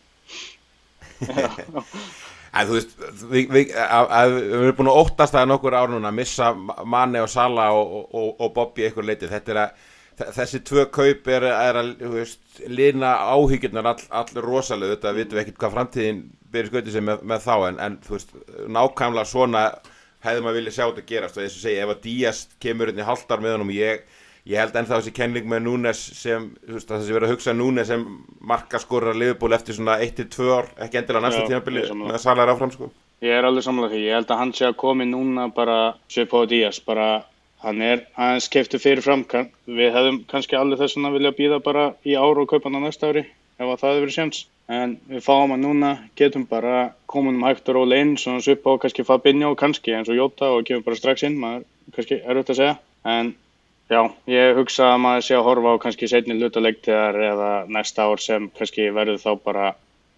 Speaker 1: En þú veist við, við, að, að, við erum búin að óttast það nokkur ár núna að missa Mane og Salah og, og, og Bobby eitthvað leiti þetta er að þessi tvö kaup er, er að þú veist lina áhyggjurnar all, all rosalega þetta vitum við ekkert hvað framtíðin byrja skauti sig með, með þá en, en þú veist nákvæmlega svona hefði maður vilja sjá þetta gerast og þess að segja ef að Díaz kemur inn í hálftar með honum ég Ég held ennþá þessi kenning með Núñez sem, þú veist, þessi verið að hugsa Núñez sem markaskorrar Liverpool eftir svona eitt til tvö ár, ekki endilega næsta tímabili með að Salah er áfram, sko.
Speaker 3: Ég er alveg sammála því, ég held að hann sé að komi núna bara svipað á Díaz, bara hann er aðeins keyptur fyrir framkant. Við hefðum kannski allir þess vegna vilja bíða bara í ár og kaupa hann á næsta ári, ef að það hefði verið séns. en við fáum hann núna, getum bara komin um hægt og róli inn, svona svipa á kannski Fabinho kannski eins og Jota og gefum bara strax inn, maður kannski erfitt að segja, en já, ég hugsa að maður sé að horfa á kannski seinni hluta leiktíðar eða næsta ár sem kannski verður þá bara,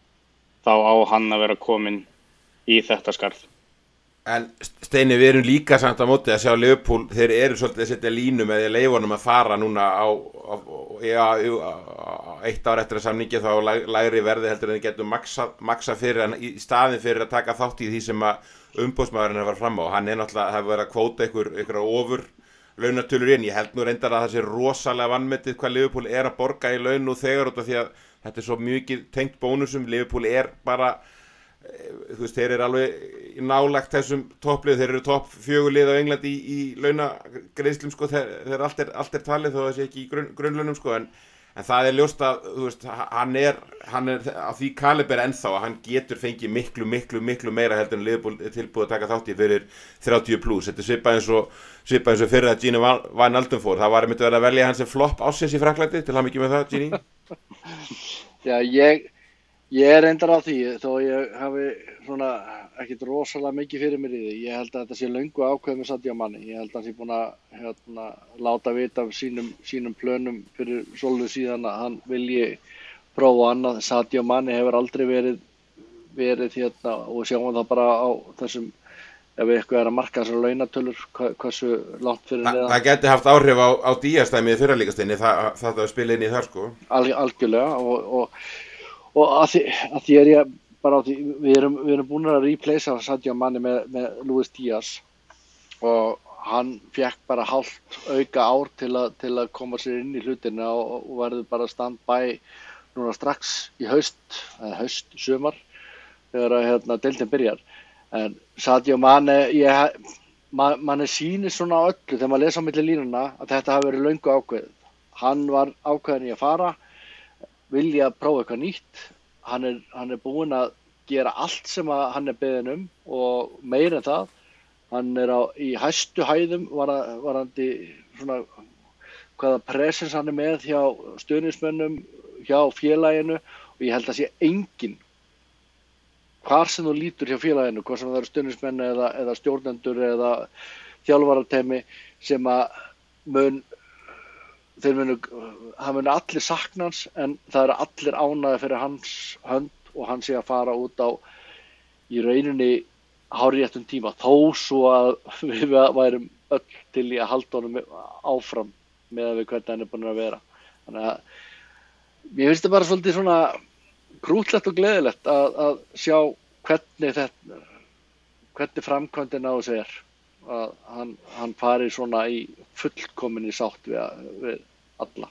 Speaker 3: þá á hann að vera komin í þetta skarð.
Speaker 1: En Steini, við erum líka samt á móti að sjá Liverpool, þeir eru svolítið að setja línu með að leyfa honum að fara núna á, á, já, á eitt ár eftir að samningi þá lægri verði heldur en þeir getum maksa, maksa fyrir en í staðin fyrir að taka þátt í því sem að umboðsmaðurinn var fram á. Hann er náttúrulega, það hefur verið að kvóta ykkur, ykkur ofur launatölur inn. Ég held nú reyndar að það sé rosalega vanmetið hvað Liverpool er að borga í laun nú þegar út af því að þetta er svo mikið tengt bónusum. Liverpool er bara, þú veist, þeir eru alveg nálagt þessum topplið, þeir eru topp fjögur lið á Englandi í, í launagreiðslum sko, þeir, þeir allt er, allt er talið þó það sé ekki í grunn, grunnlaunum sko, en, en það er ljóst að, þú veist, hann er, hann er á því kaliber ennþá að hann getur fengið miklu, miklu, miklu meira heldur en Liverpool er tilbúið að taka þátt í fyrir þrjátíu plus, þetta er svipað eins og, svipað eins og fyrir að Gini Wijnaldum fór, það var einmitt að vera að velja hans sem flopp ársins í Frakklandi, til hamingju með það, Gini?
Speaker 2: Já, ég Ég er reyndar á því, þó ég hafi svona ekkert rosalega mikið fyrir mér í því. Ég held að þetta sé löngu ákveð með Sadio Mane. Ég held að hann sé búin að hérna, láta vita af sínum, sínum plönum fyrir svolítið síðan að hann vilji prófa annað. Sadio Mane hefur aldrei verið, verið hérna, og sjáum það bara á þessum, ef eitthvað er að marka þessar launatölur, hversu langt fyrir
Speaker 1: Þa,
Speaker 2: neðan.
Speaker 1: það geti haft áhrif á, á Díaz-dæmið fyrralíkastinni, það, það að spila inn í þar sko.
Speaker 2: Al, algjörlega og, og Og að því, að því er ég bara á því, við erum, við erum búin að replacea Sadio Mane með, með Luis Díaz og hann fekk bara hálft auka ár til að, til að koma sér inn í hlutina og, og verður bara stand-by núna strax í haust, eða haust, sumar, þegar að hérna, deildin byrjar. En Sadio Mane, ég, man, manni sýnir svona öllu þegar maður lesa á milli línuna að þetta hafi verið löngu ákveðið. Hann var ákveðin í að fara, vilja prófa eitthvað nýtt, hann er, hann er búinn að gera allt sem að hann er beðinn um og meir en það, hann er á, í hæstu hæðum varandi svona hvaða presens hann er með hjá stuðningsmönnum, hjá félaginu og ég held að sé enginn hvar sem þú lítur hjá félaginu, hvort sem það eru stuðningsmenn eða, eða stjórnendur eða þjálfarateymi sem að mun þeir munu, hann munu allir sakna hans en það eru allir ánægðir fyrir hans hönd og hann sé að fara út á í rauninni hárréttum tíma þó svo að við værum öll til í að halda honum áfram með að við hvernig hann er búin að vera. Þannig að mér finnst það bara svolítið svona krútlegt og gleðilegt að, að sjá hvernig þetta, hvernig framkvæmdin á þessu er. Að hann, hann fari svona í fullkominni sátt við, við alla.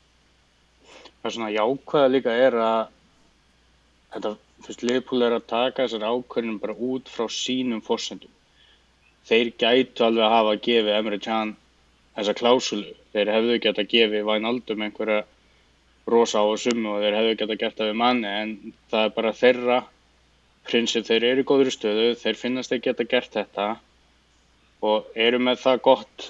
Speaker 3: Það er svona jákvæða líka er að þetta, fyrst Liverpool er að taka þessar ákvörðunum bara út frá sínum forsendum. Þeir gætu alveg að hafa gefið Emre Can þessa klásulu. Þeir hefðu geta gefið Wijnaldum einhverja rosa á summu og þeir hefðu geta gert það við Mane en það er bara þeirra prinsip, þeir eru í góðri stöðu, þeir finnast þeir geta gert þetta og eru með það gott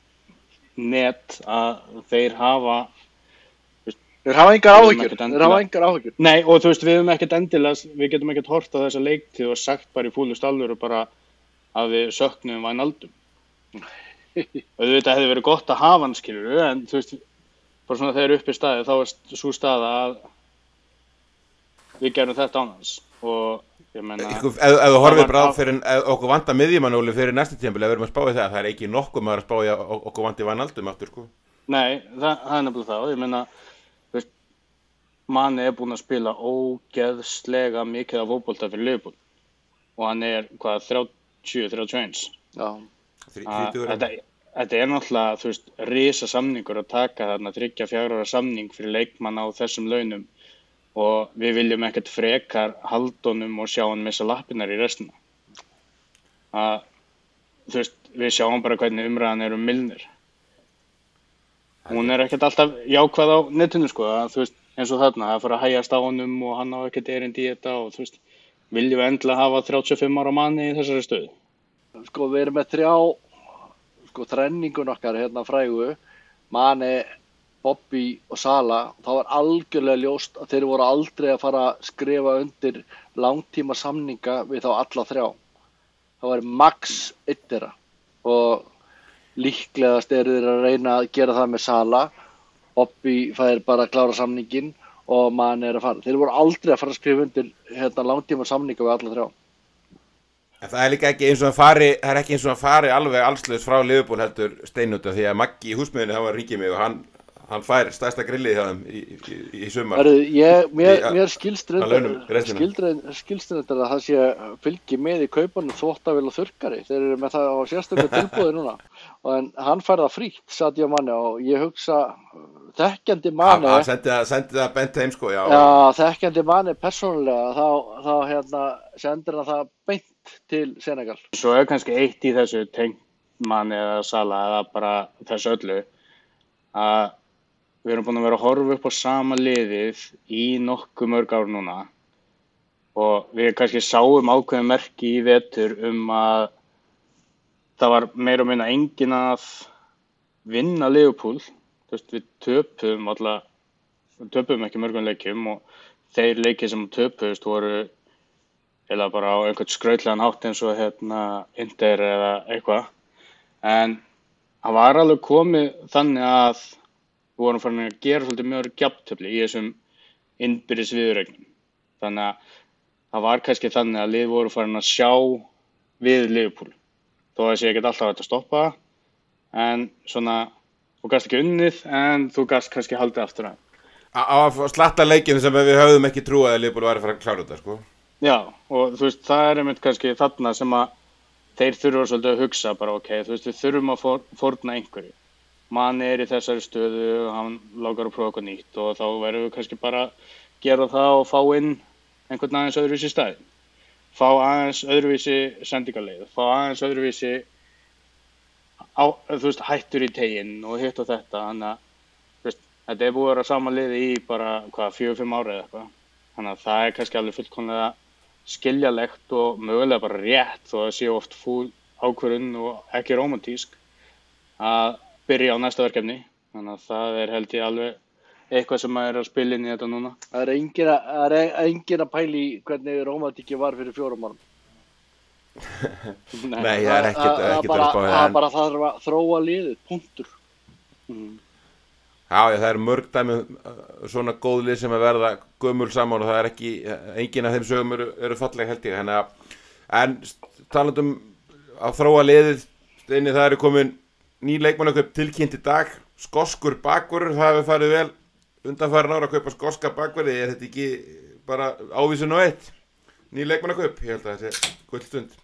Speaker 3: net að þeir hafa
Speaker 2: þeir hafa engar áhyggjur þeir hafa engar áhyggjur
Speaker 3: nei og þú veist við höfum ekkert endilega við getum ekkert hort á þessa leiktíð og sagt bara í fúlust alvöru bara að við söknum Wijnaldum og þú veit að hefði verið gott að hafa hann skilur en þú veist bara svona þegar upp í staði þá er svo staða að við gerum þetta án hans og ég meina
Speaker 1: ef þú horfir bara á fyrir okkur vanda miðjumann fyrir næsta tímabil ef við erum að spá í það það er ekki nokkuð maður að spá í okkur vandi Wijnaldum aftur sko
Speaker 3: nei það, það er nefnilega það ég meina þú veist Mane er búinn að spila ógeðslega mikið af fótbolta fyrir Liverpool og hann er hvað þrjátíu þrjátíu og eins
Speaker 2: já
Speaker 3: þetta þetta er náttúrulega þú veist risa samningur að taka þarna þriggja fjögurra ára samning fyrir leikmann á þessum launum og við viljum ekkert frekar haldunum og sjá hann missa lappirnar í restina. Að, þú veist, við sjáum bara hvernig umræðan er um Milner. Hún er ekkert alltaf jákvæð á netinu, sko, að, þú veist, eins og þarna, það fyrir að hægjast á honum og hann á ekkert erindi í þetta og, þú veist, viljum við endilega hafa þrjátíu og fimm ára Mane í þessari stöðu?
Speaker 2: Sko, við erum með þrjá, sko, þrenningun okkar hérna frægu, Mane, Bobby og Sala, þá var algjörlega ljóst að þeir voru aldrei að fara að skrifa undir langtíma samninga við þá alla þrjá. Það var max einn þeirra og líklegast eru þeir að reyna að gera það með Sala. Bobby fær bara að klára samningin og mann er að fara. Þeir voru aldrei að fara að skrifa undir hérna, langtíma samninga við alla þrjá.
Speaker 1: En það er líka ekki eins og að fari, það er ekki eins og að fari alveg allslaus frá Liverpool heldur steinúta því að Maggi í húsmiðinu hann var ríkið mig og hann hann fær stærsta grillið hjá þeim í, í, í sumar.
Speaker 2: Heru, ég, mér,
Speaker 1: í,
Speaker 2: mér skilst reyndar að það sé fylgi með í kaupanum þvottavél og þurrkari. Þeir eru með það á sérstöku tilboði núna. En hann fær það frítt, Sadio Mane, og ég hugsa þekkjandi Mane.
Speaker 1: Hann sendi það, sendi það bent heim sko, já.
Speaker 2: Já, þekkjandi Mane persónulega, þá, þá hérna, sendir hann það beint til Senegal.
Speaker 3: Svo er kannski eitt í þessu tengt Mane eða Sala eða bara þessu öllu að við erum búin að vera að horfa upp á sama liðið í nokkuð mörg ár núna og við kannski sáum ákveðin merki í vetur um að það var meira og minna enginn að vinna Liverpool. Þú veist, við töpuðum alltaf, við töpuðum ekki mörgum leikjum og þeir leikir sem töpuðust voru eða bara á einhvern skrautlegan hátt eins og hérna Inter eða eitthvað. En það var alveg komið þannig að við vorum farin að gera svolítið mjög gjafntöfli í þessum innbyrðis viðuregnum. Þannig að það var kannski þannig að lið voru farin að sjá við Liverpool. Þó að sé ekki alltaf hægt að stoppa, en svona, þú gast ekki unnið, en þú gast kannski haldið aftur að.
Speaker 1: Á að slatta leikinn sem við höfðum ekki trúað að Liverpool væri að fara að klára þetta, sko.
Speaker 3: Já, og þú veist, það er einmitt kannski þarna sem að þeir þurfa svolítið að hugsa bara, ok, þú veist, við þurfum að for, forna einhverju. Manni er í þessari stöðu, hann langar að prófa eitthvað nýtt og þá verðum við kannski bara að gera það og fá inn einhvern aðeins öðruvísi stæð. Fá aðeins öðruvísi sendingaleið, fá aðeins öðruvísi á, þú veist, hættur í teginn og hitt og þetta. Þannig að þú veist, þetta er búið að vera sama liði í bara hvað, fjögur, fimm ára eða eitthvað. Þannig að það er kannski alveg fullkomlega skiljalegt og mögulega bara rétt þó að það sé oft fúl ákvörðun og ekki rómantísk að byrja á næsta verkefni, þannig að það er held ég alveg eitthvað sem maður er að spila inn í þetta núna.
Speaker 2: Það er engin að, það er engin að pæli hvernig rómantíki var fyrir fjórum árum.
Speaker 1: Nei, Nei, það er ekkert að spá það.
Speaker 2: Það er bara það að þróa liðið, punktur. Mm.
Speaker 1: Já, já, það er mörg dæmi svona góð lið sem að verða gömul saman og það er ekki, engin af þeim sögum eru, eru falleg held ég. Þannig að, en talandum að þróa liðið inn í það eru komin ný leikmannakaup tilkynnt í dag, skoskur bakvörður, það hefur farið vel undanfarin ára að kaupa skoska bakvörði, er þetta ekki bara ávísun á eitt, ný leikmannakaup, ég held að þetta sé gull stund.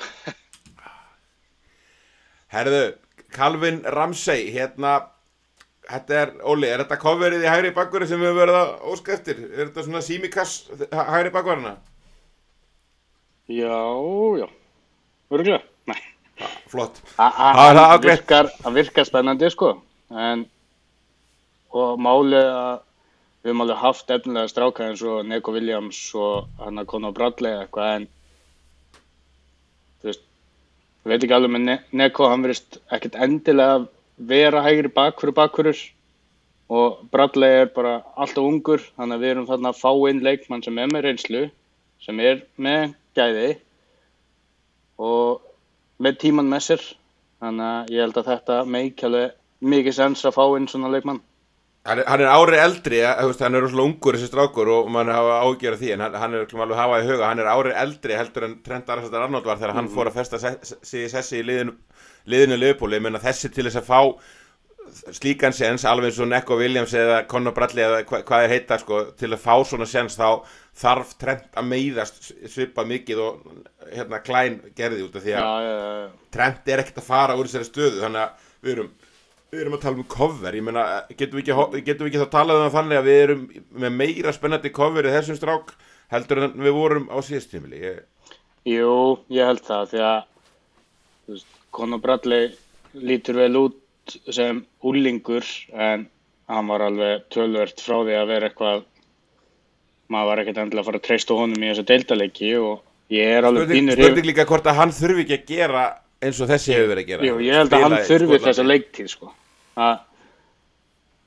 Speaker 1: Herðu, Calvin Ramsey, hérna, þetta er, Óli, er þetta coverið í hægri bakvörði sem við höfum verið að óska eftir? Er þetta svona símikass hægri bakvörðina?
Speaker 3: Já, já, örugglega, nei.
Speaker 1: Ja, flott.
Speaker 3: Það virkar, virkar spennandi sko, en og málið að við höfum alveg haft efnilega stráka eins og Neco Williams og hann að Conor Bradley eitthvað, en þú veist, ég veit ekki alveg með ne Neco, hann verðist ekkert endilega vera hægri bakvörður bakvörður og Bradley er bara alltaf ungur, þannig að við erum þarna að fá inn leikmann sem er með reynslu, sem er með gæði og með tíman með sér, þannig að ég held að þetta meiki alveg mikið sens að fá inn svona leikmann.
Speaker 1: Hann er, hann er ári eldri, ja, hann er rosalega ungur þessi strákur og mann hafa ágjörð því, en hann, hann er alveg hafa í huga, hann er ári eldri heldur en Trent Alexander-Arnold var þegar mm-hmm. hann fór að festa sig í sessi í liðinu, liðinu Liverpool. Ég meina þessi til þess að fá slíkan sens, alveg eins og Neco Williams eða Conor Bradley eða hva, hvað er heita sko, til að fá svona sens þá þarf Trent að meiðast svipað mikið og hérna Klein gerði út af því að
Speaker 3: já, já, já.
Speaker 1: Trent er ekkert að fara úr þessari stöðu, þannig að við erum, við erum að tala um cover. Ég meina, getum við ekki, getum við ekki þá talað um þannig að við erum með meira spennandi cover í þessum strák heldur en við vorum á síðast tímabili. Ég...
Speaker 3: Jú, ég held það, því að þú veist, Conor Bradley lítur vel út sem úlingur, en hann var alveg töluvert frá því að vera eitthvað, maður var ekkert endilega að fara að treysta honum í þessu deildarleiki og ég er alveg pínur
Speaker 1: yfir. Spurning líka hvort að hann þurfi ekki að gera eins og þessi hefur verið að gera.
Speaker 3: Jú, ég held að hann þurfi þessa leiktíð sko. Að,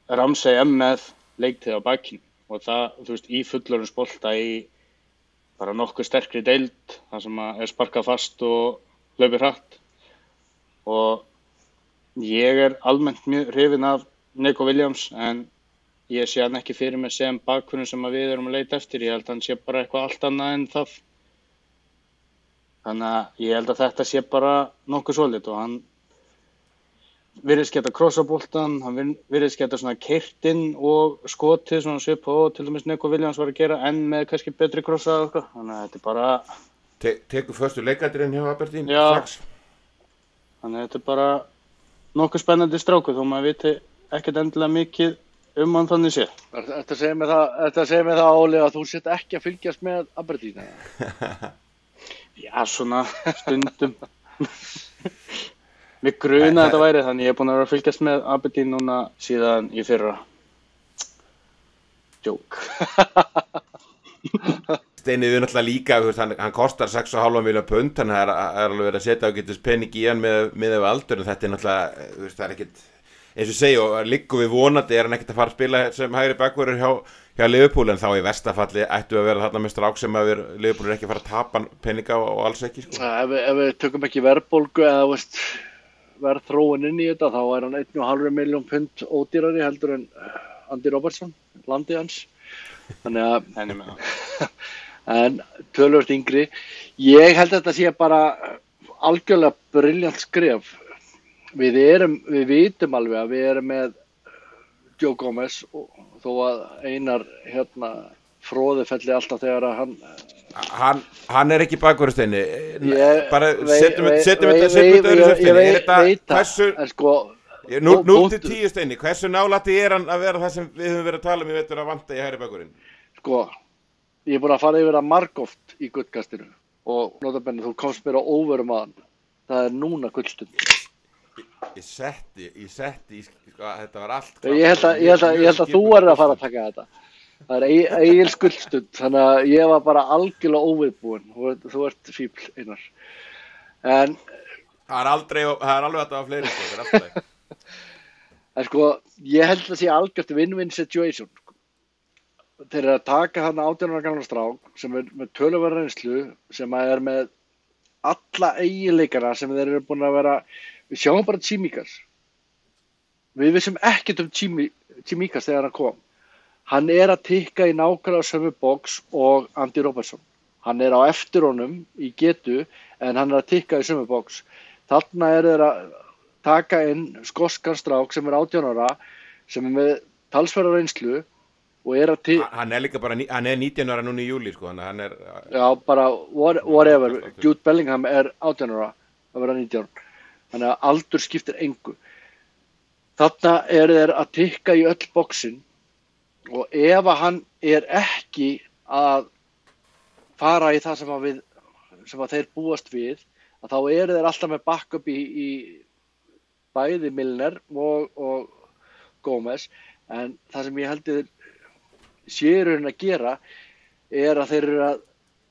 Speaker 3: Ramsey er með leiktið á bakinu og það, þú veist, í fullorðinsbolta í bara nokkuð sterkri deild, það sem að er sparkað fast og hlaupið hratt og ég er almennt mjög hrifinn af Nico Williams en ég sé hann ekki fyrir mig sem bakvörður sem að við erum að leita eftir, ég held að hann sé bara eitthvað allt annað en það. Þannig að ég held að þetta sé bara nokkuð svolít og hann virðist geta krossa boltan, hann virðist geta svona keyrt inn og skotið svona svipað og til dæmis Nico Williams var að gera en með kannski betri krossa og eitthvað. Þannig að þetta er bara...
Speaker 1: Te tekur förstu leikadurinn hjá Aberdeen?
Speaker 3: Já.
Speaker 1: Strax.
Speaker 3: Þannig að þetta er bara nokkuð spennandi strákur þó maður viti ekkert endilega mikið um hann þannig sé.
Speaker 2: Þetta segir mig það, þetta segir mig það Óli að þú sett ekki að fylgjast með Aberdeen.
Speaker 3: Já, svona stundum. Mér gruna þetta væri þannig ég er búinn að vera að fylgjast með Aberdeen núna síðan í fyrra. Joke.
Speaker 1: Steini við náttúrulega líka, hann, hann kostar sex og hálfa milljón pund, þannig að það er, er alveg verið að setja ágætis pening í hann með, með af aldur, en þetta er náttúrulega, þú veist, það er ekkit, eins og segja, og liggur við vonandi er hann ekkert að fara að spila sem hægri bakvörður hjá, hjá Liverpool, en þá í verstafalli ættu að vera þarna með strák sem að Liverpool er ekki að fara að tapa peninga og, og alls ekki, sko.
Speaker 2: Ef, ef við tökum ekki verðbólgu eða, veist, verð þróun inn í þetta, þá er hann einn og hálfa milljón pund ódýrari heldur en Andy Robertson, landið hans. Þannig að en töluvert yngri. Ég held að þetta sé bara algjörlega brilljant skref. Við erum, við vitum alveg að við erum með Joe Gomez og þó að Einar hérna fróði felli alltaf þegar að hann
Speaker 1: Hann, hann er ekki bakvörður Steini. Bara
Speaker 2: vei,
Speaker 1: setjum
Speaker 2: vei,
Speaker 1: setjum
Speaker 2: vei,
Speaker 1: þetta setjum þetta öðru sem Steini. Er þetta hversu
Speaker 2: sko,
Speaker 1: núll til tíu Steini, hversu nálætti er hann að vera það sem við höfum verið að tala um í vetur að vanta í hægri bakvörðinn?
Speaker 2: Sko, ég er búin að fara yfir það margoft í gullkastinu og notabenni þú komst mér á óvörum að hann. Það er núna gullstund.
Speaker 1: Ég setti, ég setti, sko, þetta var allt.
Speaker 2: Ég held að, ég held að, ég held að þú er að fara að taka þetta. Það er Egils gullstund, þannig að ég var bara algjörlega óviðbúinn. Þú, þú ert fíbl, Einar. En
Speaker 1: það er aldrei, það er alveg að það var fleiri, sko, það er alltaf.
Speaker 2: En sko, ég held að sé algjört win-win situation. Þeir eru að taka hann átján ára gamlan strák sem er með töluverða reynslu, sem er með alla eiginleikana sem þeir eru búin að vera, við sjáum bara Tsimikas. Við vissum ekkert um Tsimikas þegar hann kom. Hann er að tikka í nákvæmlega sömu box og Andy Robertson. Hann er á eftir honum í getu en hann er að tikka í sömu box. Þarna er þeir að taka inn skoskan strák sem er átján ára, sem er með talsverða reynslu og er að tikka...
Speaker 1: Hann er líka bara, hann er nítján ára núna í júli, sko, hann er...
Speaker 2: Já, bara whatever. Jude Bellingham er átján ára að vera nítján. Þannig að aldur skiptir engu. Þarna er þeir að tikka í öll boxin og ef að hann er ekki að fara í það sem að, við, sem að þeir búast við, að þá eru þeir alltaf með backup í, í bæði Milner og, og Gómez, en það sem ég held þeir séu raunin að gera er að þeir eru að,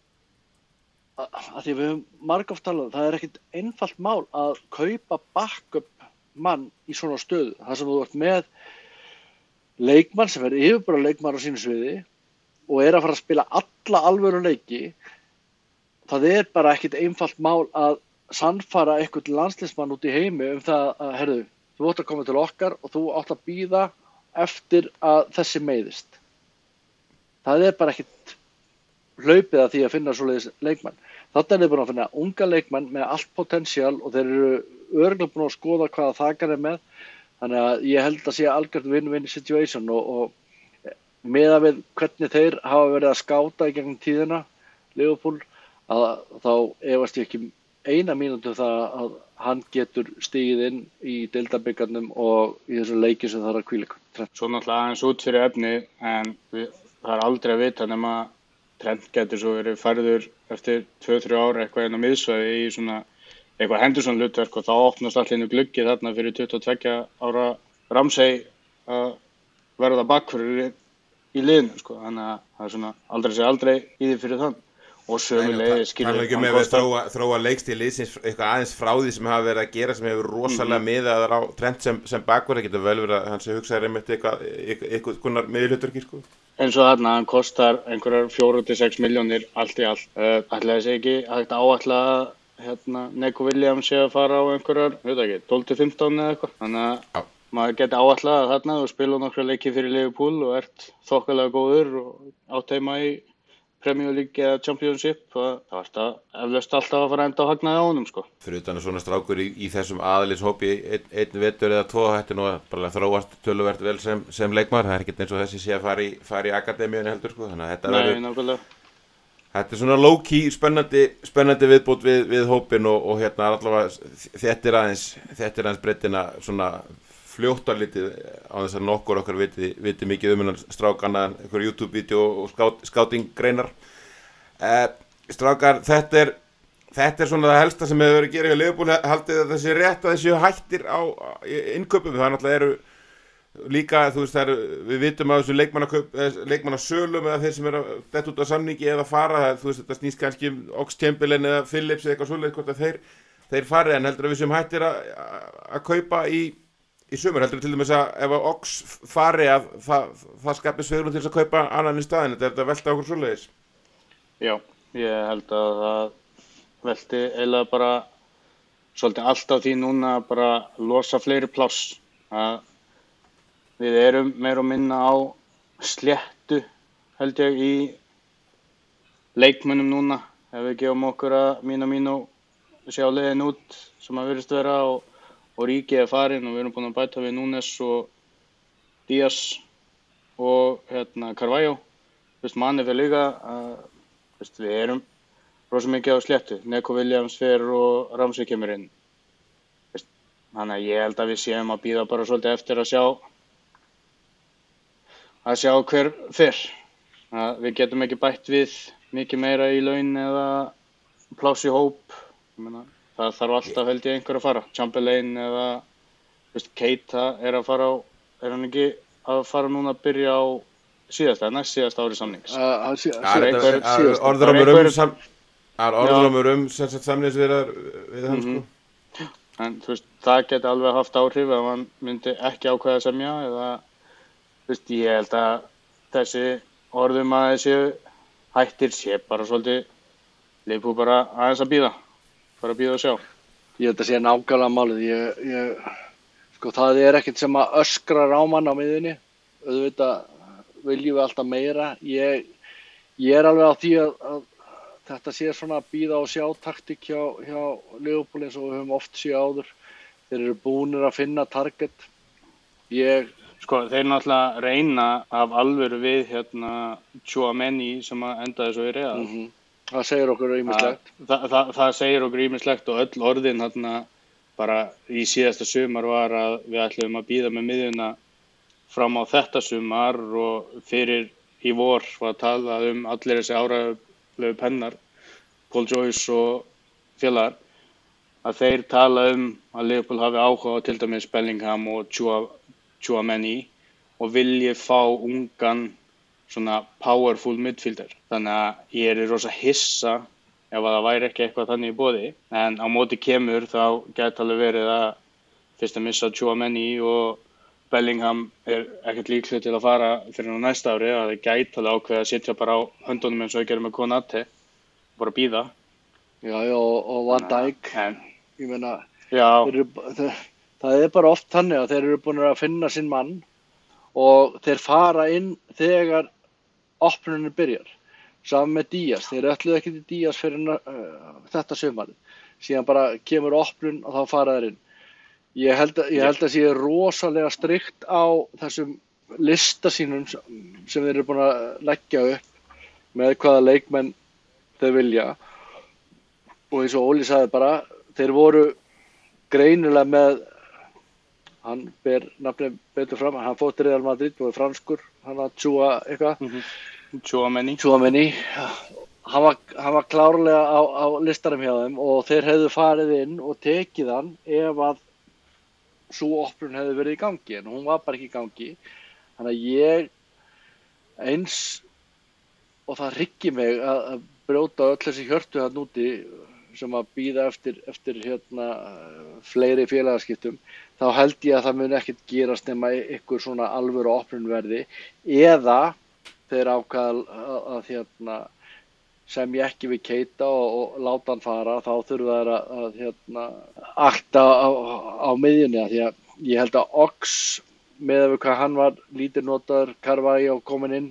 Speaker 2: að, að því við höfum margoft talað, það er ekkert einfalt mál að kaupa backup mann í svona stöðu, þar sem þú ert með leikmann sem er yfirbúra leikmann á sínu sviði og er að fara að spila alla alvöru leiki. Það er bara ekkert einfalt mál að sannfara einhvern landsliðsmann út í heimi um það að, herðu, þú átt að koma til okkar og þú átt að bíða eftir að þessi meiðist. Það er bara ekkert hlaupið að því að finna svoleiðis leikmann. Þetta er þeir búin að finna unga leikmann með allt potential og þeir eru örugglega búin að skoða hvaða þakar er með. Þannig að ég held að sé algjört win-win situation og, og meða við hvernig þeir hafa verið að skáta í gegnum tíðina, Liverpool, að þá efast ég ekki eina mínútu það að hann getur stigið inn í deildabikarnum og í þessu leiki sem það er að hvíla.
Speaker 3: Svo náttúrulega aðeins út fyrir efni, en við, það er aldrei að vita nema Trent getur svo verið færður eftir tvö til þrjú ára eitthvað inn á miðsvæði í svona eitthvað Henderson hlutverk og þá opnast allir inn gluggi þarna fyrir tuttugu og tveggja ára Ramsey að verða bakvörður í liðinu, sko. Þannig að það er svona aldrei sé aldrei í því fyrir þann. og sömuleiðis
Speaker 1: Það er ekki með að þróa, þróa leikstíl liðsins eitthvað aðeins frá því sem hafa verið að gera sem hefur rosalega
Speaker 3: Mhm.
Speaker 1: miðaðar á Trent sem, sem bakverð, það getur vel verið að hann sé hugsaður einmitt eitthvað, eitthvað, eitthvað konar miðjuhlutverki sko.
Speaker 3: eins og þarna, hann kostar einhverjar fjórar til sex milljónir allt í allt. Uh, ætlaði sé ekki hægt að áætla að hérna, Neco Williams sé að fara á einhverjar, veit ekki, tólf til fimmtán eða eitthvað. Þannig að
Speaker 1: Já.
Speaker 3: maður geti áætlað að þarna þú spila nokkra leiki fyrir Liverpool og ert þokkalega góður og átt heima í Premier League eða Championship, það það vart að eflaust alltaf að fara að enda á hagnaði á honum sko.
Speaker 1: Fyrir utan að svona strákur í, í þessum aðalishópi einn, einn vetur eða tvo, þetta er nú bara þróast töluvert vel sem, sem leikmaður, það er ekkert eins og þessi sé að fara í, fara í akademíunni heldur sko, þannig að þetta
Speaker 3: Nei,
Speaker 1: verður,
Speaker 3: nákvæmlega.
Speaker 1: þetta er svona low-key spennandi, spennandi viðbót við, við hópin og, og hérna allavega þetta er aðeins, þetta er aðeins breytina svona fljótt að litið á þess að nokkur okkar viti, viti mikið um hennan strák annað en einhver YouTube-vídeó og skát, skáting-greinar. Eh, strákar, þetta er, þetta er svona það helsta sem hefur verið að gera hjá Liverpool, haldið að þessi rétt að þessi hættir á innkaupum, það náttúrulega eru líka, þú veist, það eru, við vitum að þessu leikmannakaup, leikmannasölum eða þeir sem eru að detta út á samningi eða fara, það, þú veist, þetta snýst kannski um Ox-Chamberlain eða Phillips eða eitthvað svoleiðis, hvort að þeir, þeir fari, en heldur að við sem hættir að, að kaupa í í sumar, heldur til dæmis að ef að Ox fari að það, það skapi svigrúm til þess að kaupa annan í staðinn, þetta er þetta velta okkur svoleiðis.
Speaker 3: Já, ég held að það velti eiginlega bara svolítið allt á því núna að bara losa fleiri pláss. Að við erum meira og minna á sléttu held ég í leikmönnum núna, ef við gefum okkur að mínu mínu sjá leiðin út sem að virðist vera og og Ríki er farinn og við erum búin að bæta við Núnes og Díaz og hérna Carvalho. Veist, Mane fyrir líka, uh, veist, við erum rosa mikið á sléttu. Neco Williams fer og Ramsey kemur inn. Veist, þannig að ég held að við séum að bíða bara svolítið eftir að sjá að sjá hver fer. Að við getum ekki bætt við mikið meira í laun eða pláss í hóp. Ég meina, það þarf alltaf held ég einhver að fara. Chamberlain eða veist, Keita er að fara á, er hann ekki að fara núna að byrja á síðasta, næst síðasta ári samnings.
Speaker 2: Uh, sí,
Speaker 1: Það er
Speaker 3: einhver-
Speaker 1: þetta- það er
Speaker 3: síðasta.
Speaker 1: orðrómur
Speaker 3: Það er
Speaker 1: um
Speaker 3: einhver-
Speaker 1: sam- það er orðrómur um sem sagt samningsviðræður við hann
Speaker 3: Mhm.
Speaker 1: sko.
Speaker 3: En þú veist, það geti alveg haft áhrif ef hann myndi ekki ákveða að semja eða, þú veist, ég held að þessi orðum að þessi hættir sé bara svolítið Liverpool bara aðeins að bíða, bara að bíða og sjá.
Speaker 2: Ég held að sé nákvæmlega málið. Ég, ég, sko, það er ekkert sem að öskrar á mann á miðunni. Auðvitað viljum við alltaf meira. Ég, ég er alveg á því að, að þetta sé svona bíða og sjá taktík hjá, hjá Liverpool eins og við höfum oft séð áður. Þeir eru búnir að finna target. Ég,
Speaker 3: Sko, þeir náttúrulega reyna af alvöru við hérna Tchouaméni sem að endaði svo í Real.
Speaker 2: mm það segir okkur ýmislegt.
Speaker 3: Það, það, það segir okkur ýmislegt og öll orðin hérna bara í síðasta sumar var að við ætlum að bíða með miðjuna fram á þetta sumar og fyrir í vor var að tala um allir þessi áralegu pennar, Paul Joyce og félagar, að þeir tala um að Liverpool hafi áhuga á til dæmis Bellingham og Tchouaméni og vilji fá ungan svona powerful midfielder. Þannig að ég er rosa hissa ef að það væri ekki eitthvað þannig í boði. En á móti kemur þá gæti alveg verið að fyrst að missa Tchouaméni og Bellingham er ekkert líklega til að fara fyrir á næsta ári, að það gæti alveg ákveða að sitja bara á höndunum eins og við gerum með Konate, bara bíða.
Speaker 2: Já, já, og, og Van Dijk.
Speaker 3: En,
Speaker 2: Ég meina,
Speaker 3: já,
Speaker 2: þeir eru, þeir, það er bara oft þannig að þeir eru búin að finna sinn mann og þeir fara inn þegar opnunin byrjar. Saman með Díaz, þeir ætluðu ekki til Díaz fyrir uh, þetta sumarið. Síðan bara kemur opnun og þá fara þeir inn. Ég held að, ég held að sé rosalega strikt á þessum lista sínum sem þeir eru búin að leggja upp með hvaða leikmenn þeir vilja. Og eins og Óli sagði bara, þeir voru greinilega með, hann ber nafnið betur fram, hann fór til Real Madrid og er franskur, hann að Tchua eitthvað,
Speaker 3: Tchouaméni.
Speaker 2: Tchouaméni, hann var, hann var klárlega á, á listanum hjá þeim og þeir hefðu farið inn og tekið hann ef að svo opnun hefði verið í gangi, en hún var bara ekki í gangi. Þannig að ég eins, og það hryggir mig að, að brjóta öll þessi hjörtu þarna úti sem að bíða eftir, eftir hérna, fleiri félagaskiptum, þá held ég að það mun ekkert gerast nema ykkur svona alvöru opnun verði, eða þeir ákvað að, að hérna, sem ég ekki við Keita og, og láta hann fara, þá þurfa þær að, að hérna, akta á, á miðjunni, því að ég held að Ox, með að við hvað hann var lítið notaður, Carvalho komin inn,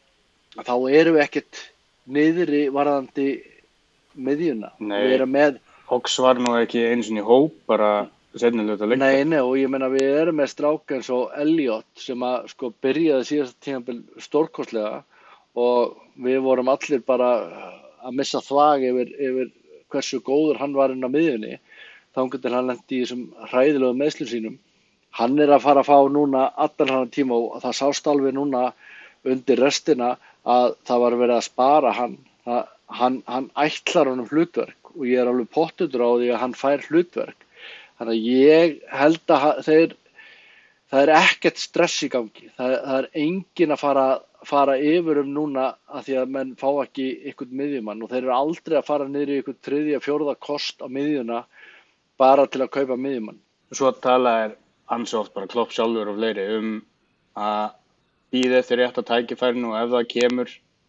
Speaker 2: þá erum við ekkert niðri varðandi miðjuna.
Speaker 3: Nei,
Speaker 2: við erum með
Speaker 3: Ox var nú ekki eins og í hóp, bara seinni hluta leikta.
Speaker 2: Nei, nei, og ég meina við erum með stráka eins og Elliot sem að sko byrjaði síðasta tímabil stórkostlega og við vorum allir bara að missa þvag yfir, yfir hversu góður hann var inn á miðjunni, þangað til hann lenti í þessum hræðilegu meiðslum sínum. Hann er að fara að fá núna allan hann tíma og það sást alveg núna undir restina að það var verið að spara hann. Það, hann, hann ætlar honum hlutverk og ég er alveg pottutur á því að hann fær hlutverk. Þannig að ég held að þeir, það er ekkert stress í gangi. Það, það er engin að fara, fara yfir um núna að því að menn fá ekki einhvern miðjumann og þeir eru aldrei að fara niður í einhvern þriðja, fjórða kost á miðjuna bara til að kaupa miðjumann.
Speaker 3: Svo tala er ansi oft bara Klopp sjálfur og fleiri um að bíða eftir rétta tækifærinu og ef það kemur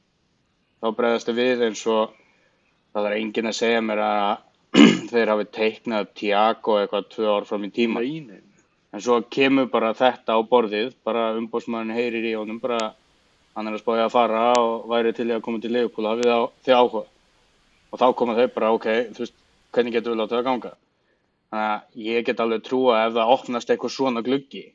Speaker 3: þá bregðast það við eins og það er enginn að segja mér að þeir hafi teiknað Thiago eitthvað tvö ár fram í tíma.
Speaker 2: Nei, nei.
Speaker 3: En svo kemur bara þetta á borðið, bara umboðsmaðurinn heyrir í honum, bara hann er að spája að fara og væri til í að koma til Liverpool hafið á því áhuga. Og þá koma þau bara, ok, þú veist, hvernig getum við látið það ganga? Þannig að ég get alveg trúa ef það opnast eitthvað svona gluggi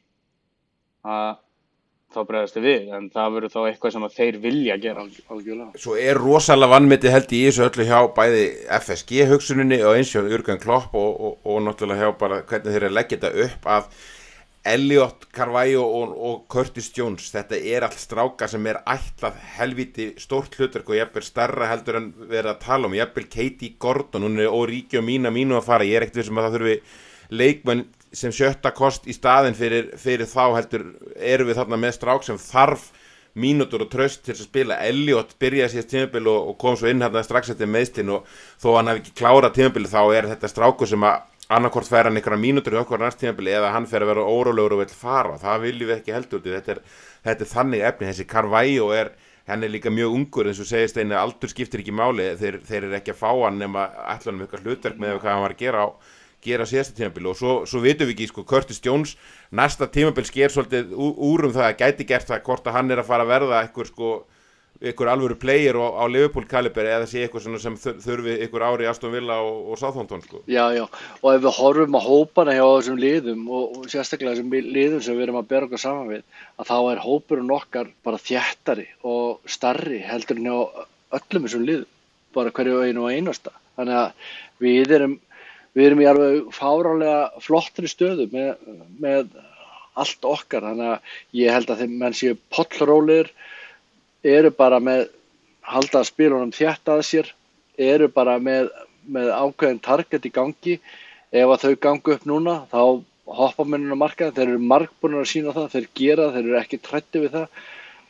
Speaker 3: að þá bregðast þið við, en það verður þá eitthvað sem að þeir vilja gera.
Speaker 2: Algjörlega.
Speaker 1: Svo er rosalega vannmetið held í þessu öllu hjá bæði F S G-hugsuninni og eins hjá Jürgen Klopp og, og, og náttúrulega hjá bara hvernig þeir eru að leggja þetta upp að Elliot, Carvalho og, og Curtis Jones, þetta er allt stráka sem er ætlað helviti stórt hlutverk og jafnvel starra heldur en verið að tala um, jafnvel Katie Gordon, hún er Origi og Mína mínu að fara, ég er ekkert vissum að það þurfi leikmenn sem sjötta kost í staðin fyrir, fyrir þá heldur erum við þarna með strák sem þarf mínútur og traust til að spila. Elliot byrjaði síðast tímabil og, og kom svo inn hérna strax eftir meiðslin og þó hann hafi ekki klárað tímabili þá er þetta strákur sem að annarkvort fær hann einhverja mínútur í okkur næst tímabili eða hann fer að vera órólegur og vill fara. Það viljum við ekki heldur út í. Þetta er, þetta er þannig efni. Þessi Carvalho er, hann er líka mjög ungur eins og segist einu aldur skiptir ekki máli. Þeir, þeir eru ekki að fá hann nema ætlanum eitthvað hlutverk með hvað hann var að gera á gera síðasta tímabil og svo, svo vitum við ekki sko Curtis Jones, næsta tímabil sker svolítið úr um það að gæti gert það hvort að hann er að fara að verða einhver sko einhver alvöru player á, á Liverpool kaliber eða sé eitthvað svona sem þurfi einhver ári í Aston Villa og, og Southampton sko.
Speaker 2: Já, já, og ef við horfum á hópana hjá þessum liðum og, og sérstaklega þessum liðum sem við erum að bera okkur saman við, að þá er hópurinn okkar bara þéttari og starri heldur en hjá öllum þessum liðum, bara hverju einu og einasta. Þannig að við erum Við erum í alveg fáránlega flottri stöðu með, með allt okkar, þannig að ég held að þeim menn séu pollrólegir, eru bara með halda spilunum þétt að sér, eru bara með, með ákveðin target í gangi. Ef að þau gangi upp núna, þá hoppa menninu á markaðinn, þeir eru margbúnir að sína það, þeir gera það, þeir eru ekki træddir við það.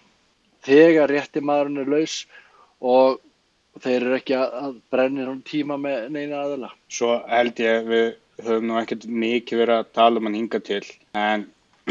Speaker 2: Þegar rétti maðurinn er laus og þeir eru ekki að brenna hún tíma með neina aðila.
Speaker 3: Svo held ég við höfum nú ekkert mikið verið að tala um hann hingað til, en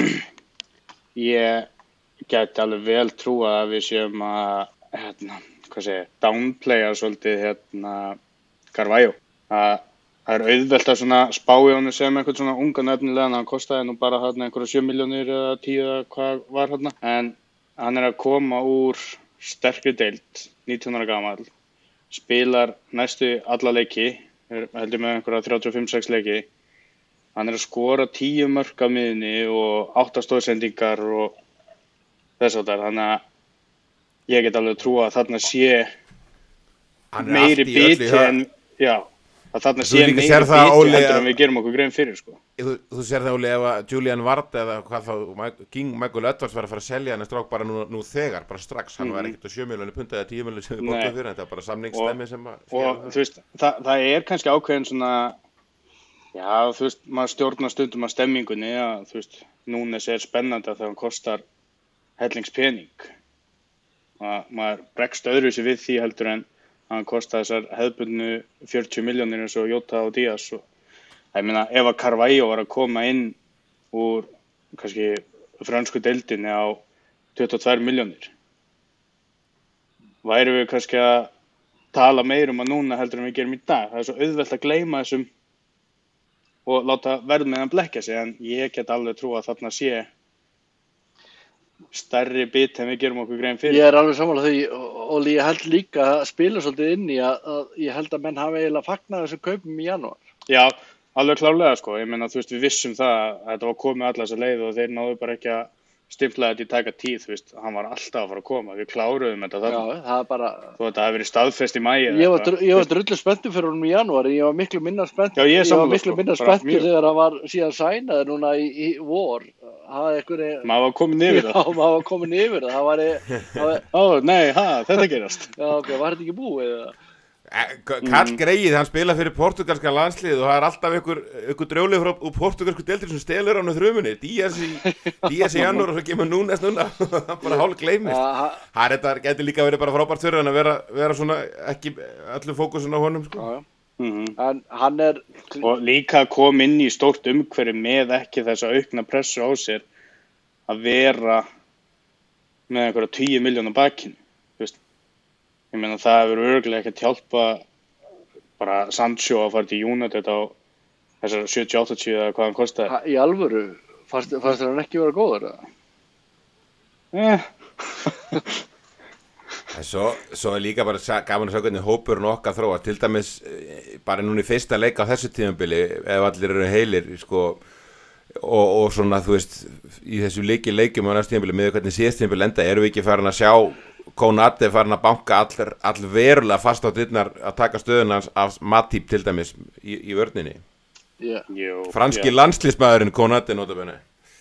Speaker 3: ég gæti alveg vel trúa að við séum að, hérna, hvað segja, downplaya svolítið, hérna, Carvalho. Að það er auðvelt að svona spá í honum sem einhvern svona unga nefnilega, en hann kostaði nú bara hérna einhverja sjö milljónir eða tíu eða hvað var hérna, en hann er að koma úr sterkri deild, nítján ára gamall, spilar næstu alla leiki, heldur með einhverja þrjátíu og fimm til sex leiki. Hann er að skora tíu mörk á miðjunni og átta stoðsendingar og þess að það. Þannig að ég get alveg trúa að þarna sé meiri biti en, já, að þarna sé meiri biti heldur en við gerum okkur grein fyrir, sko.
Speaker 1: Þú, þú sér það, Óli, ef að Julian Ward eða hvað þá, King Michael Edwards var að fara að selja hann strák bara nú, nú þegar, bara strax, hann mm. var ekkert á sjö milljónir punta eða tíu milljónir sem við bóttum fyrir, þetta var bara samningsstemmi sem að...
Speaker 3: Og þú veist, það, það er kannski ákveðin svona, já, þú veist, maður stjórnar stundum að stemmingunni, að þú veist, Núnes er spennandi þegar hann kostar hellingspening. Maður bregst öðruvísi við því heldur en hann kostaði þessar hefðbundnu fjörutíu milljónir eins og Jota og Díaz og ég meina ef að Carvalho var að koma inn úr kannski frönsku deildinni á tuttugu og tvær milljónir væri við kannski að tala meir um að núna heldur en við gerum í dag. Það er svo auðvelt að gleyma þessum og láta verðmiðan blekkja sig en ég get alveg trú að þarna sé stærri bit en við gerum okkur grein fyrir.
Speaker 2: Ég er alveg sammála því og ég held líka að spila svolítið inn í að, að ég held að menn hafi eiginlega fagnað þessum kaupum í janúar.
Speaker 3: Já, alveg klárlega sko. Ég meina þú veist við vissum það að þetta var komið alla þessa leið og þeir náðu bara ekki að stimplaði þetta í taka tíð, þú veist, hann var alltaf að fara að koma, við kláruðum þetta þarna.
Speaker 2: Já, það er bara...
Speaker 3: Þó þetta hafi verið staðfest í maí.
Speaker 2: Ég var, ég var drullu spenntur fyrir honum í janúar, ég var miklu minna spenntur,
Speaker 3: Já, ég,
Speaker 2: ég var miklu
Speaker 3: sko,
Speaker 2: minna spenntur þegar hann var síðan sænaður núna í, í vor. Það er einhverju...
Speaker 3: Maður var komin yfir það.
Speaker 2: Já, maður var komin yfir það, það var... það var...
Speaker 3: Ó, nei, ha, þetta gerast.
Speaker 2: Já, ok, var þetta ekki búið eða?
Speaker 1: Karl Greið, hann spila fyrir portugalska landslið og það er alltaf einhver, einhver drjólið frá úr portugalsku deildir sem stelur hann á þrumunni Díaz í, Díaz í janúar og svo kemur Núnes núna hann bara hálf gleymist
Speaker 2: Ja,
Speaker 1: það þetta gæti líka verið bara frábært fyrir hann að vera, vera svona ekki allur fókusun á honum sko.
Speaker 2: Já, já.
Speaker 3: Mm-hmm.
Speaker 2: En hann er...
Speaker 3: Og líka kom inn í stórt umhverfi með ekki þessa aukna pressu á sér að vera með einhverja tíu miljóna bakinn, þú veist. Ég meina það hefur örugglega ekkert hjálpa bara Sancho að fara til United á þessar sjötíu áttatíu eða hvað hann kostaði.
Speaker 2: Ha, í alvöru, fannst, fannst hann ekki vera góður eða?
Speaker 3: Eh.
Speaker 1: Svo, svo er líka bara gaman að sjá hvernig hópurinn okkar þróa til dæmis bara núna í fyrsta leik á þessu tímabili ef allir eru heilir sko, og, og svona þú veist í þessu leiki leikjum á næstu tímabili með hvernig síðast tímabili enda erum við ekki farin að sjá Konate farin að banka all, all verulega fast á dyrnar að taka stöðuna af Matip til dæmis í, í vörninni.
Speaker 2: Yeah.
Speaker 3: Jú,
Speaker 1: Franski
Speaker 3: já.
Speaker 1: landslísmaðurinn Konate notabene.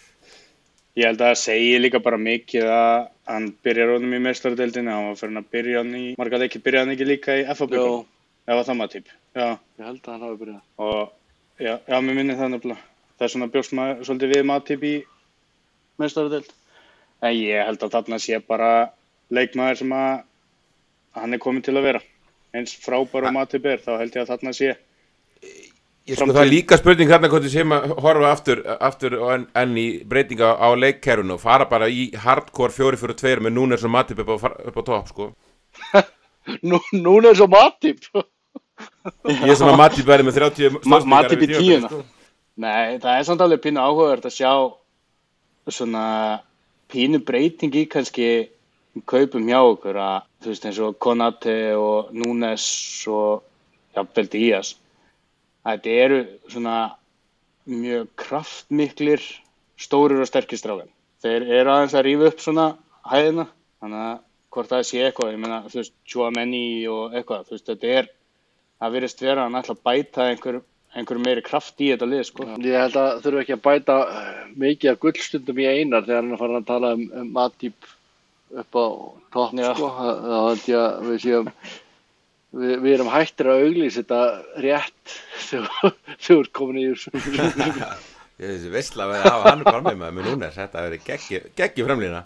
Speaker 3: Ég held að það segi líka bara mikið að hann byrjar honum í meistaradeildinni, hann var fyrir að byrja hann í marga leikir, byrja hann ekki líka í F A byggjum. Það var það Matip. Já.
Speaker 2: Ég held að hann hafi byrjað.
Speaker 3: Og já, já mér minni það nefnilega. Það er svona bjóst maður svolítið við Matip í meistaradeild. En ég held að þarna sé bara leikmaður sem að hann er komin til að vera eins frábær og Matip er, þá held ég að þarna sé
Speaker 1: Ég sko það er líka spurning hérna hvort við séum að horfa aftur, aftur enn en í breytinga á leikkerfinu og fara bara í hardcore fjórir fjórir tveir með Núnes og Matip upp á, upp á topp sko.
Speaker 2: Nú, núna er svo Matip
Speaker 1: Ég er sem að Matip verði með þrjátíu
Speaker 3: Ma Matip í tíuna
Speaker 1: sko.
Speaker 3: Nei, það er samt alveg pínu áhugavert að sjá svona pínu breyting í kannski kaupum hjá okkur að þú veist eins og Konate og Núnes og jafnvel Díaz að þetta eru svona mjög kraftmiklir stórir og sterkir strákar. Þeir eru aðeins að rífa upp svona hæðina þannig að hvort það sé eitthvað, ég meina þú veist Tchouaméni og eitthvað, þú veist þetta er að virðist vera að hann ætla að bæta einhver, einhver meiri kraft í þetta lið sko.
Speaker 2: Ég held að þurfa ekki að bæta mikið af gullstundum í Einar þegar hann er farin að tala um, um Matip upp á topp sko, þá held ég að við séum við, við erum hættir að auglýsa þetta rétt þegar þú ert komin í þessu
Speaker 1: Ég þessi veistla að hafa hann bara með með Núnes, þetta verið geggi, geggi framlýna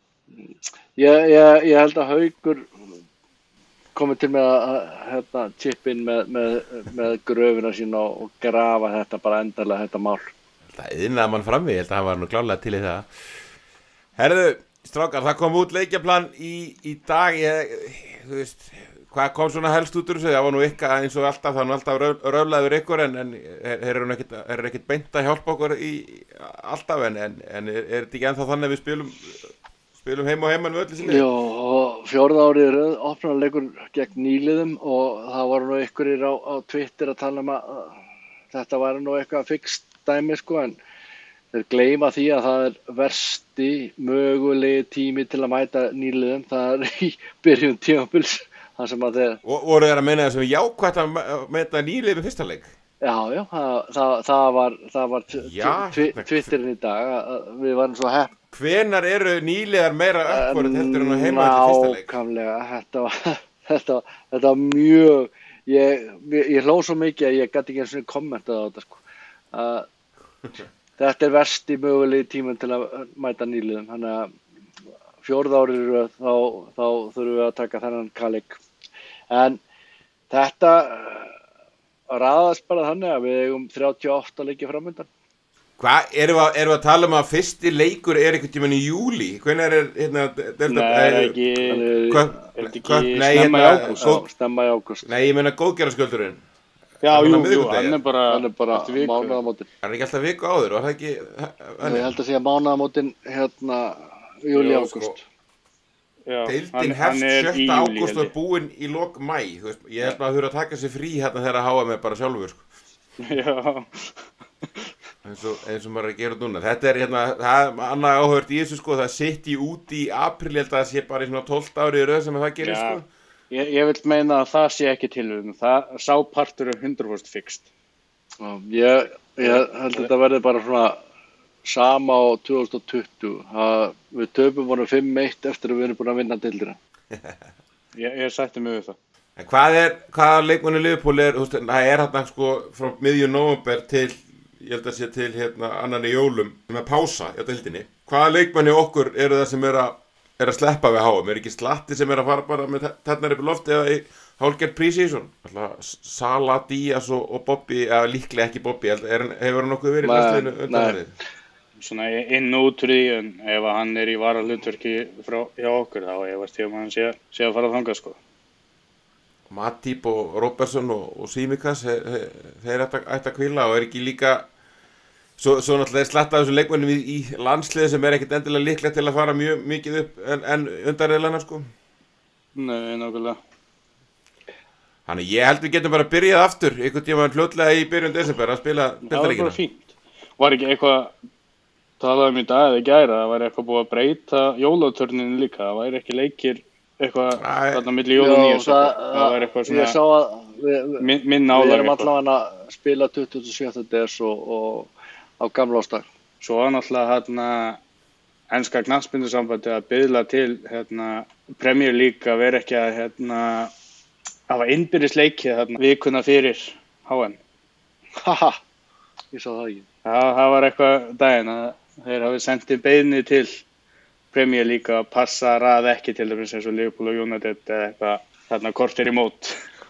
Speaker 2: ég, ég, ég held að Haukur komið til með að hérna, chip in með, með, með gröfina sína og grafa þetta bara endalega þetta mál
Speaker 1: Það yðnaði mann frammi, ég held að hann var nú klálega til í það Herðu Strákar, það kom út leikjaplan í, í dag, ég, þú veist, hvað kom svona helst út úr þessu? Það var nú ykkar eins og alltaf, það er nú alltaf röflaður ykkur en, en er, er, ekkit, er ekkit beint að hjálpa okkur í alltaf en, en, en er, er þetta ekki ennþá þannig að við spilum, spilum heim og heimann með öllu sinni?
Speaker 2: Jó, og fjórða árið röð opnaði leikur gegn nýliðum og það var nú ykkurir á, á Twitter að tala um að þetta var nú eitthvað fixt dæmi sko en þeir gleyma því að það er versti mögulegi tími til að mæta nýliðum. Það er í byrjun tímabils. Það sem að þeir...
Speaker 1: Og voru þeir að meina þessum jákvætt að mæta nýliðum í fyrsta leik?
Speaker 2: Já, já, það, það, það var, það var
Speaker 1: já,
Speaker 2: Twitterin í dag. Við varum svo hepp.
Speaker 1: Hvenar eru nýliðar meira uppvörð heldur en að heima þetta fyrsta leik?
Speaker 2: Nákvæmlega, þetta var, þetta, þetta var mjög... Ég, ég hló svo mikið að ég gæti ekki eins og kommentað á þetta sko. Uh, Þetta er versti mögulegi tíminn til að mæta nýliðum, þannig að fjórða árið þá, þá þurfum við að taka þennan kalik. En þetta raðast bara þannig að við eigum þrjátíu og átta leiki framöndan.
Speaker 1: Hvað, erum við, að, erum við að tala um að fyrsti leikur er einhvern tímann í júli? Hvernig er hérna delta?
Speaker 3: Nei, er ekki,
Speaker 1: hva,
Speaker 3: er ekki
Speaker 1: hva, nei,
Speaker 3: snemma í
Speaker 1: hérna,
Speaker 3: ágúst?
Speaker 2: Já, snemma í ágúst.
Speaker 1: Nei, ég meina góðgerðarskjöldurinn.
Speaker 3: Já,
Speaker 1: Hann
Speaker 3: jú,
Speaker 1: á
Speaker 3: jú,
Speaker 1: miðvikudegi.
Speaker 3: hann er bara,
Speaker 2: Hann er bara
Speaker 3: eftir viku.
Speaker 2: mánaðamótin.
Speaker 1: Er ekki alltaf viku áður, var það ekki?
Speaker 2: Ég held að segja mánaðamótin hérna júli
Speaker 1: Jú,
Speaker 2: ágúst.
Speaker 1: sko.
Speaker 3: Já,
Speaker 1: Deildin
Speaker 3: hann-
Speaker 1: hefst
Speaker 3: hann er í
Speaker 1: sjötta
Speaker 3: júlí,
Speaker 1: ágúst
Speaker 3: held
Speaker 1: og
Speaker 3: ég.
Speaker 1: búinn í lok mæ. Þú veist, ég held maður að þurfa að taka sér frí hérna þegar að háa með bara sjálfur, sko.
Speaker 3: Já,
Speaker 1: eins og, eins og maður er að gera núna. Þetta er hérna, það er annað áhört í þessu, sko, það sitt í út í apríl, ég held að það sé bara í svona tólfta árið í röð sem það gerir,
Speaker 3: Já.
Speaker 1: sko.
Speaker 3: ég, ég vil meina að það sé ekki tilhugum. Það, sá partur er hundrað prósent fixt.
Speaker 2: Já, Ég, ég held að þetta verði bara svona sama á tvö þúsund tuttugu. Það, við töpum voru fimm eitt eftir að við erum búin að vinna deildina.
Speaker 3: Ég, ég sætti mig við það.
Speaker 1: En hvað er, hvaða leikmanni Liverpool er, þú veist, það er hérna sko frá miðjum nóvember til, ég held að sé til hérna annan í jólum með pása í deildinni. Hvaða leikmanni okkur eru það sem er að, er að sleppa við háum? Er ekki Slatti sem er að fara bara með tærnar upp í loft eða í hálfgerð pre-season? Alltaf Salah, Díaz og, og Bobby, eða líklega ekki Bobby, er, hefur hann nokkuð verið í
Speaker 2: Nei,
Speaker 1: landsliðinu
Speaker 2: nei.
Speaker 1: undan þeirri?
Speaker 3: Svona inn og út úr því, en ef að hann er í varahlutverki frá hjá okkur, þá ég veist ég að hann sé, sé að fara þangað, sko.
Speaker 1: Matip og Robertson og, og Simikas, he, he, þeir ætti að hvíla og er ekki líka, svo, svo náttúrulega er Slatti af þessum leikmennum í, í landsliði sem er ekkit endilega líklegt til að fara mjög mikið upp en, en undanriðlana, sko.
Speaker 3: Nei, nákvæmlega.
Speaker 1: Þannig ég held við getum bara byrjað aftur einhvern tímann fljótlega í byrjun desember að spila
Speaker 3: Það var bara
Speaker 1: deildarleikina.
Speaker 3: fínt. Var ekki eitthvað, talaði um í dag eða í gæra, það væri eitthvað búið að breyta jólatörninu líka, það væri ekki leikir eitthvað
Speaker 1: Æ.
Speaker 3: þarna milli jól og nýjars,
Speaker 2: það,
Speaker 3: það væri eitthvað
Speaker 2: ég sá
Speaker 3: svona
Speaker 2: að við,
Speaker 3: min, minna
Speaker 2: við
Speaker 3: álag
Speaker 2: erum
Speaker 3: eitthvað.
Speaker 2: allavega að spila tuttugasta og sjötta des og, og á gamla ástak.
Speaker 3: Svo var náttúrulega hérna enska knattspyrnusambandi að biðla til hérna Premier League að vera ekki að hérna hafa innbyrðis leikið hérna vikuna fyrir H M.
Speaker 2: Haha, ég sá það ekki.
Speaker 3: Já, það var eitthvað daginn að þeir hafi sendið beiðni til Premier League að passa að raða ekki til dæmis eins og Liverpool og United eða eitthvað þarna kortir í mót.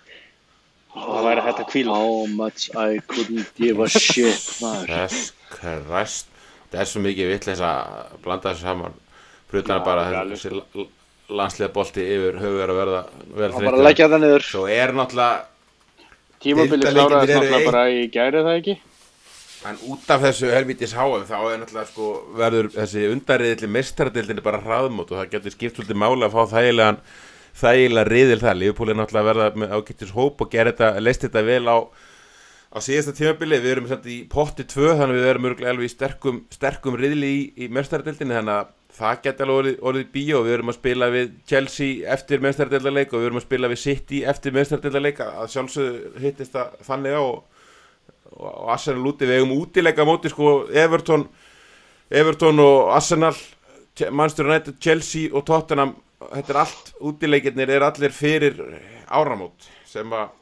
Speaker 3: Það væri hægt að hvíla.
Speaker 2: How much I couldn't give a shit, maður.
Speaker 1: Þess kræst, það er svo mikið vitleis að blanda þessu saman fyrir utan
Speaker 3: Já,
Speaker 1: að bara
Speaker 3: galið.
Speaker 1: þessi landsliða bolti yfir höfu er að verða verða
Speaker 2: Það bara að leggja það niður.
Speaker 1: Svo er náttúrulega,
Speaker 3: Tímabilið
Speaker 1: Deildarleikirnir
Speaker 3: kláraðist
Speaker 1: eru
Speaker 3: náttúrulega
Speaker 1: eitt.
Speaker 3: bara í gæri það ekki?
Speaker 1: en út af þessu helvítis H M þá er náttúrulega sko verður þessi undarriðilli meistaradildinni bara hraðmót og það getur skipt svolítið máli að fá þægilegan þægilega riðil það. Liverpool er náttúrulega að verða með ágætis hóp og gera þetta, leist þetta vel á á síðasta tímabili. Við erum samt í potti tvö þannig að við erum örgulega alveg í sterkum, sterkum riðli í, í meistaradildinni þannig að það geti alveg orðið, orðið bíó. Við erum að spila við Chelsea eftir meistaradildaleik og við erum að spila við City eftir meistaradildaleik að sjálfsögðu hittist það þannig á og, og Arsenal úti. Við eigum útileika á móti sko Everton, Everton og Arsenal, Manchester United, Chelsea og Tottenham. Þetta er allt, útileikirnir er allir fyrir áramót sem að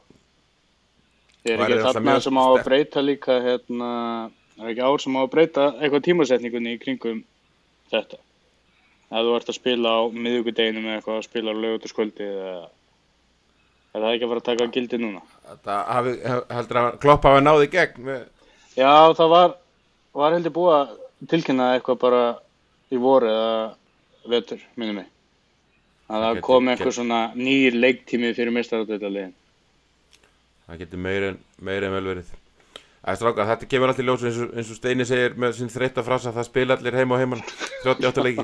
Speaker 3: Er
Speaker 1: væri
Speaker 3: ekki
Speaker 1: náttúrulega
Speaker 3: þarna
Speaker 1: mjög
Speaker 3: sem á að
Speaker 1: sterkt.
Speaker 3: breyta líka hérna, er ekki ár sem á að breyta eitthvað tímasetningunni í kringum þetta? Ef þú ert að spila á miðvikudeginum eða eitthvað að spila á laugardagskvöldi eða er það ekki að fara að taka gildi núna?
Speaker 1: þetta hafi, heldur að Klopp hafi náði í gegn með,
Speaker 3: Já, það var, var heldur búið að tilkynna eitthvað bara í voru eða vetur, minnum mig. Að það
Speaker 1: Geti-
Speaker 3: kom
Speaker 1: geti-
Speaker 3: eitthvað svona nýr leiktími fyrir meistaradeildarliðin.
Speaker 1: það getur meira en, meira en vel verið. Það er strákar, þetta kemur allt í ljós eins og, eins og Steini segir með sín þreytta frasa, það spila allir heima og heiman þrjátíu og átta leiki.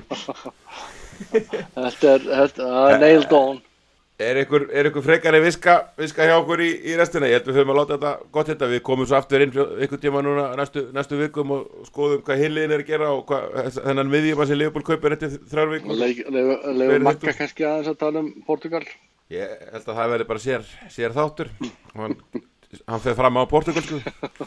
Speaker 2: Þetta er, þetta er nailed on.
Speaker 1: Er ykkur, er ykkur frekari viska, viska hjá okkur í, í restina? Ég held við þurfum að láta þetta gott þetta. Við komum svo aftur inn ykkur tíma núna næstu, næstu vikum og skoðum hvað hinliðin er að gera og hvað, þennan miðjumann sem Liverpool kaupir eftir þrjár vikum.
Speaker 2: Leifur
Speaker 1: Hver er
Speaker 2: Magga
Speaker 1: þetta?
Speaker 2: kannski aðeins að tala um Portugal.
Speaker 1: Ég held að það verði bara sér, sér þáttur. Hann, hann fer fram á portugalsku.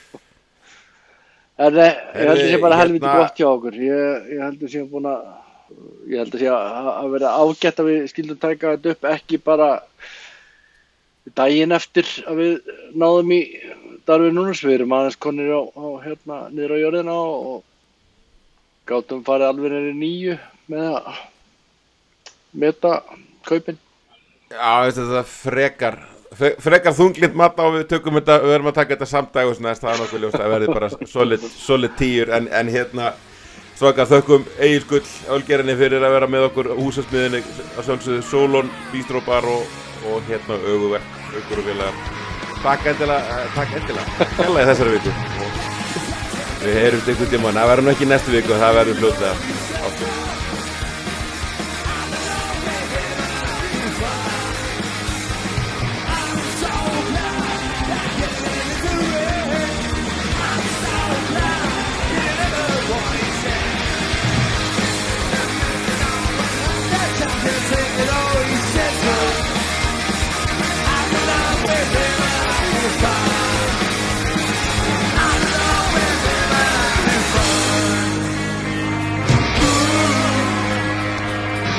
Speaker 2: En eh, ég held að sé bara
Speaker 1: Herri,
Speaker 2: helviti
Speaker 1: hérna-
Speaker 2: gott hjá okkur. Ég, ég held að sé búin að, ég held að sé að, að vera ágætt að við skildum taka þetta upp ekki bara daginn eftir að við náðum í Darwin Núnes. Við erum aðeins konir á, á hérna niður á jörðina og gátum farið alveg niður í nýju með að meta kaupin.
Speaker 1: Já, veist, þetta frekar Fre- frekar þunglind mat á við tökum þetta, við verðum að taka þetta samdægus næst, það er nokkuð ljóst að verði bara solid, solid tíur en, en hérna svakar þökkum Egil Gull Ölgerinni fyrir að vera með okkur húsasmiðinni að sjálfsögðu Solon, Bistro Bar og, og hérna auguverk, augur og félagar takk endilega, takk endilega hella í þessari viku og við heyrumst einhvern tímann, það verður nú ekki næstu viku, það verður fljótlega ástæðum.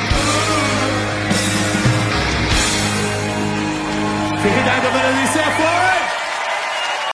Speaker 4: Vielen Dank, Melody Sefo!